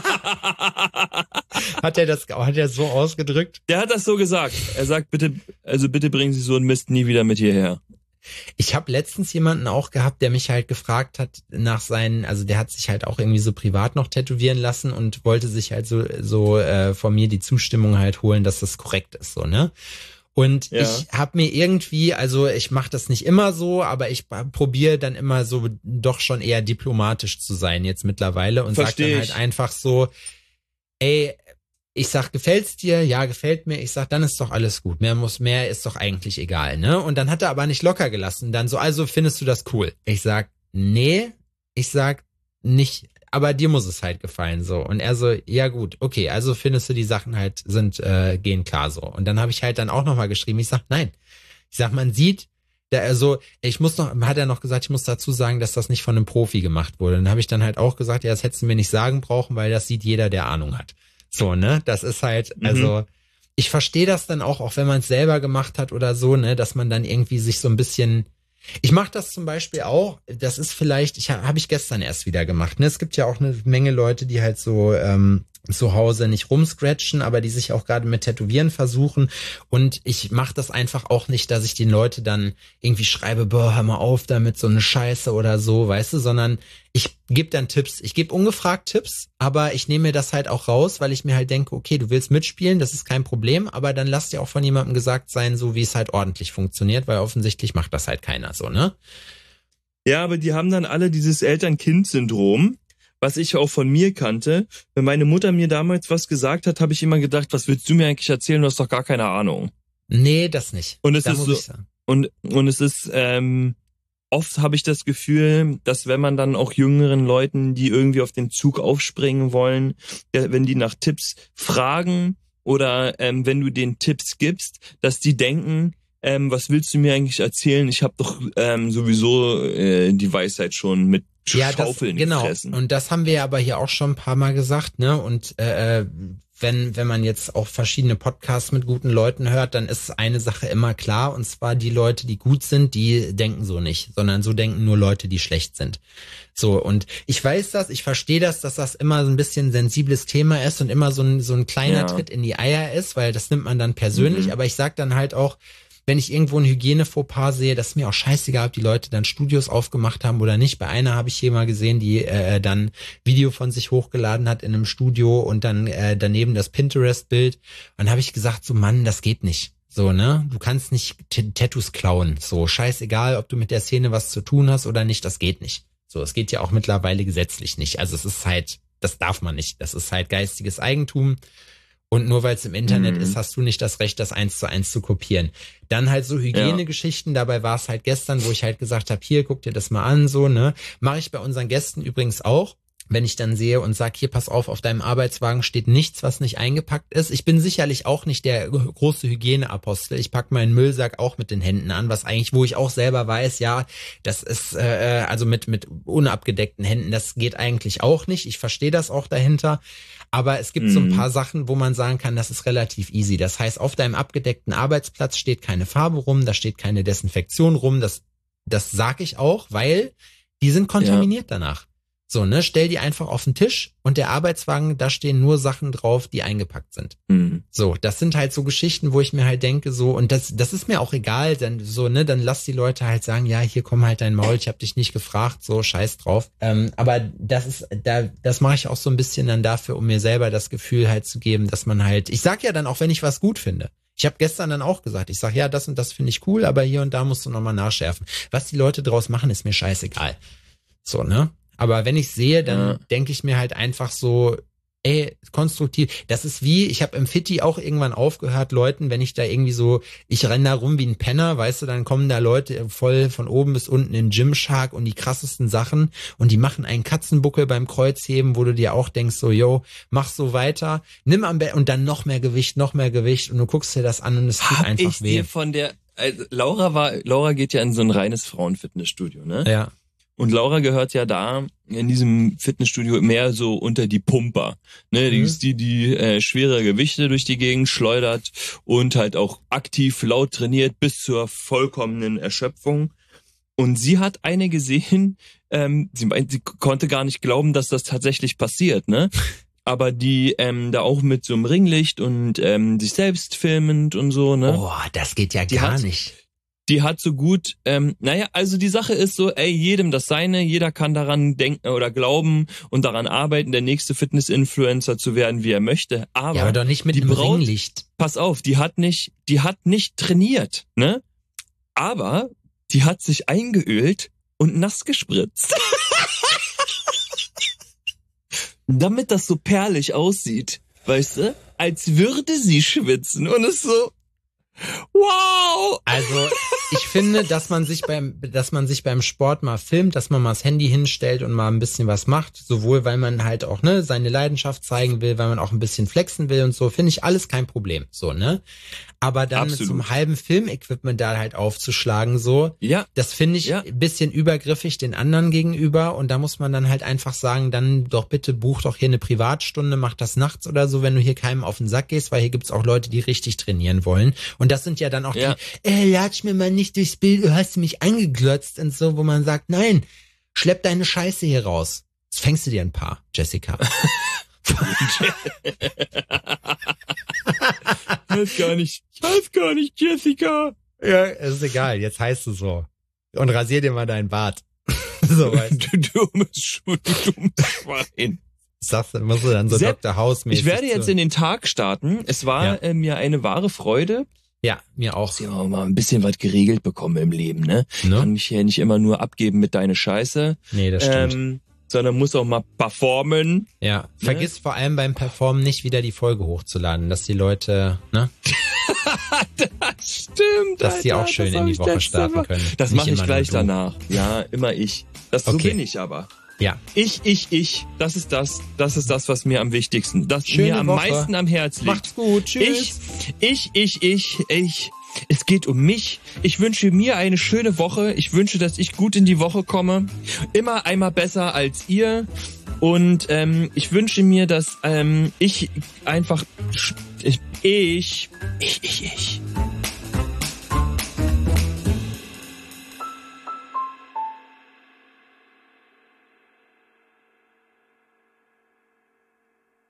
Hat er das, hat er so ausgedrückt? Der hat das so gesagt. Er sagt, bitte, also bitte bringen Sie so einen Mist nie wieder mit hierher. Ich habe letztens jemanden auch gehabt, der mich halt gefragt hat nach seinen, also der hat sich halt auch irgendwie so privat noch tätowieren lassen und wollte sich halt so so äh, von mir die Zustimmung halt holen, dass das korrekt ist, so, ne? Und ja. ich habe mir irgendwie, also ich mache das nicht immer so, aber ich probiere dann immer so doch schon eher diplomatisch zu sein jetzt mittlerweile und sag dann halt einfach so, ey, ich sag, gefällt's dir? Ja, gefällt mir. Ich sag, dann ist doch alles gut. Mehr muss, mehr ist doch eigentlich egal, ne? Und dann hat er aber nicht locker gelassen. Dann so, also findest du das cool? Ich sag, nee. Ich sag, nicht, aber dir muss es halt gefallen, so. Und er so, ja gut, okay, also findest du die Sachen halt, sind, äh, gehen klar, so. Und dann habe ich halt dann auch nochmal geschrieben, ich sag, nein. Ich sag, man sieht, da also, ich muss noch, hat er noch gesagt, ich muss dazu sagen, dass das nicht von einem Profi gemacht wurde. Dann habe ich dann halt auch gesagt, ja, das hättest du mir nicht sagen brauchen, weil das sieht jeder, der Ahnung hat. So, ne, das ist halt, also, mhm. ich verstehe das dann auch, auch wenn man es selber gemacht hat oder so, ne, dass man dann irgendwie sich so ein bisschen, ich mache das zum Beispiel auch, das ist vielleicht, ich habe hab ich gestern erst wieder gemacht, ne, es gibt ja auch eine Menge Leute, die halt so, ähm, zu Hause nicht rumscratchen, aber die sich auch gerade mit Tätowieren versuchen und ich mache das einfach auch nicht, dass ich den Leute dann irgendwie schreibe, boah, hör mal auf damit, so eine Scheiße oder so, weißt du, sondern ich gebe dann Tipps, ich gebe ungefragt Tipps, aber ich nehme mir das halt auch raus, weil ich mir halt denke, okay, du willst mitspielen, das ist kein Problem, aber dann lass dir auch von jemandem gesagt sein, so wie es halt ordentlich funktioniert, weil offensichtlich macht das halt keiner so, ne? Ja, aber die haben dann alle dieses Eltern-Kind-Syndrom, was ich auch von mir kannte. Wenn meine Mutter mir damals was gesagt hat, habe ich immer gedacht, was willst du mir eigentlich erzählen? Du hast doch gar keine Ahnung. Nee, das nicht. Und es da ist muss so, ich sagen. und und es ist ähm, oft habe ich das Gefühl, dass wenn man dann auch jüngeren Leuten, die irgendwie auf den Zug aufspringen wollen, wenn die nach Tipps fragen oder ähm, wenn du den Tipps gibst, dass die denken, ähm, was willst du mir eigentlich erzählen? Ich habe doch ähm, sowieso äh, die Weisheit schon mit Ja, Schaufeln das, genau. gefressen. Und das haben wir ja aber hier auch schon ein paar Mal gesagt, ne? Und äh, wenn wenn man jetzt auch verschiedene Podcasts mit guten Leuten hört, dann ist eine Sache immer klar, und zwar die Leute, die gut sind, die denken so nicht, sondern so denken nur Leute, die schlecht sind. So, und ich weiß das, ich verstehe das, dass das immer so ein bisschen ein sensibles Thema ist und immer so ein so ein kleiner Ja. Tritt in die Eier ist, weil das nimmt man dann persönlich, Mhm. aber ich sag dann halt auch, wenn ich irgendwo ein Hygiene-Fauxpas sehe, das ist mir auch scheißegal, ob die Leute dann Studios aufgemacht haben oder nicht. Bei einer habe ich hier mal gesehen, die äh, dann Video von sich hochgeladen hat in einem Studio und dann äh, daneben das Pinterest-Bild. Und dann habe ich gesagt, so Mann, das geht nicht. So, ne? Du kannst nicht T- Tattoos klauen. So, scheißegal, ob du mit der Szene was zu tun hast oder nicht, das geht nicht. So, es geht ja auch mittlerweile gesetzlich nicht. Also es ist halt, das darf man nicht. Das ist halt geistiges Eigentum. Und nur weil es im Internet Mhm. ist, hast du nicht das Recht, das eins zu eins zu kopieren. Dann halt so Hygienegeschichten, dabei war es halt gestern, wo ich halt gesagt habe, hier, guck dir das mal an, so, ne. Mache ich bei unseren Gästen übrigens auch, wenn ich dann sehe und sag, hier, pass auf, auf deinem Arbeitswagen steht nichts, was nicht eingepackt ist. Ich bin sicherlich auch nicht der große Hygieneapostel. Ich pack meinen Müllsack auch mit den Händen an, was eigentlich, wo ich auch selber weiß, ja, das ist, äh, also mit, mit unabgedeckten Händen, das geht eigentlich auch nicht. Ich verstehe das auch dahinter. Aber es gibt mhm. so ein paar Sachen, wo man sagen kann, das ist relativ easy. Das heißt, auf deinem abgedeckten Arbeitsplatz steht keine Farbe rum, da steht keine Desinfektion rum. Das, das sag ich auch, weil die sind kontaminiert ja. danach. So, ne, stell die einfach auf den Tisch und der Arbeitswagen, da stehen nur Sachen drauf, die eingepackt sind. Mhm. So, das sind halt so Geschichten, wo ich mir halt denke, so, und das, das ist mir auch egal, dann so, ne, dann lass die Leute halt sagen, ja, hier komm halt dein Maul, ich hab dich nicht gefragt, so, scheiß drauf. Ähm, aber das ist, da, das mache ich auch so ein bisschen dann dafür, um mir selber das Gefühl halt zu geben, dass man halt, ich sag ja dann auch, wenn ich was gut finde. Ich habe gestern dann auch gesagt, ich sag, ja, das und das finde ich cool, aber hier und da musst du nochmal nachschärfen. Was die Leute draus machen, ist mir scheißegal. So, ne? Aber wenn ich sehe, dann ja. denke ich mir halt einfach so, ey, konstruktiv. Das ist wie, ich habe im Fitti auch irgendwann aufgehört, Leuten, wenn ich da irgendwie so, ich renne da rum wie ein Penner, weißt du, dann kommen da Leute voll von oben bis unten in Gymshark und die krassesten Sachen und die machen einen Katzenbuckel beim Kreuzheben, wo du dir auch denkst, so, yo, mach so weiter, nimm am Bett und dann noch mehr Gewicht, noch mehr Gewicht und du guckst dir das an und es tut Hab einfach ich weh. Dir von der, also Laura war, Laura geht ja in so ein reines Frauenfitnessstudio, ne? Ja. Und Laura gehört ja da in diesem Fitnessstudio mehr so unter die Pumper. Ne, die Mhm. ist die, die äh, schwere Gewichte durch die Gegend schleudert und halt auch aktiv laut trainiert bis zur vollkommenen Erschöpfung. Und sie hat eine gesehen, ähm, sie meint, sie konnte gar nicht glauben, dass das tatsächlich passiert, ne? Aber die ähm, da auch mit so einem Ringlicht und ähm, sich selbst filmend und so, ne? Oh, das geht ja Die gar hat- nicht. Die hat so gut, ähm, naja, also die Sache ist so, ey, jedem das seine, jeder kann daran denken oder glauben und daran arbeiten, der nächste Fitness-Influencer zu werden, wie er möchte. Aber, Ja, aber doch nicht mit die einem Braut- Ringlicht. pass auf, die hat nicht, die hat nicht trainiert, ne? Aber die hat sich eingeölt und nass gespritzt. Damit das so perlig aussieht, weißt du? Als würde sie schwitzen und es so, wow! Also ich finde, dass man sich beim, dass man sich beim Sport mal filmt, dass man mal das Handy hinstellt und mal ein bisschen was macht, sowohl weil man halt auch ne seine Leidenschaft zeigen will, weil man auch ein bisschen flexen will und so, finde ich alles kein Problem, so ne. Aber dann Absolut. mit so einem halben Filmequipment da halt aufzuschlagen, so, Ja, das finde ich Ja. ein bisschen übergriffig den anderen gegenüber und da muss man dann halt einfach sagen, dann doch bitte buch doch hier eine Privatstunde, mach das nachts oder so, wenn du hier keinem auf den Sack gehst, weil hier gibt's auch Leute, die richtig trainieren wollen und das sind ja dann auch Ja. die, äh, latsch mir mal nicht durchs Bild, du hast mich angeglotzt und so, wo man sagt, nein, schlepp deine Scheiße hier raus. Jetzt fängst du dir ein paar, Jessica. weiß gar nicht, ich weiß gar nicht, Jessica. Ja, ist egal, jetzt heißt du so. Und rasier dir mal deinen Bart. So, weißt du. Du dummes Schuh, du dummes Schwein. Sagst du, musst du dann so Sepp, Doktor House-mäßig. Ich werde jetzt zu- in den Tag starten. Es war Ja. äh, mir eine wahre Freude. Ja, mir auch. Dass ich auch mal ein bisschen was geregelt bekommen im Leben, ne? Ne? Kann mich hier nicht immer nur abgeben mit deine Scheiße. Nee, das stimmt. Ähm, sondern muss auch mal performen. Ja, vergiss ne? vor allem beim Performen nicht wieder die Folge hochzuladen, dass die Leute, ne? Das stimmt, dass die auch schön in die Woche starten können. Das mache ich gleich danach. Ja, immer ich. Das okay. So bin ich aber. Ja. Ich, ich, ich. Das ist das, das ist das, was mir am wichtigsten, das Schöne mir am Woche. meisten am Herz liegt. Macht's gut, tschüss. Ich, ich, ich, ich, ich. Es geht um mich. Ich wünsche mir eine schöne Woche. Ich wünsche, dass ich gut in die Woche komme. Immer einmal besser als ihr. Und ähm, ich wünsche mir, dass ähm, ich einfach ich, ich, ich, ich, ich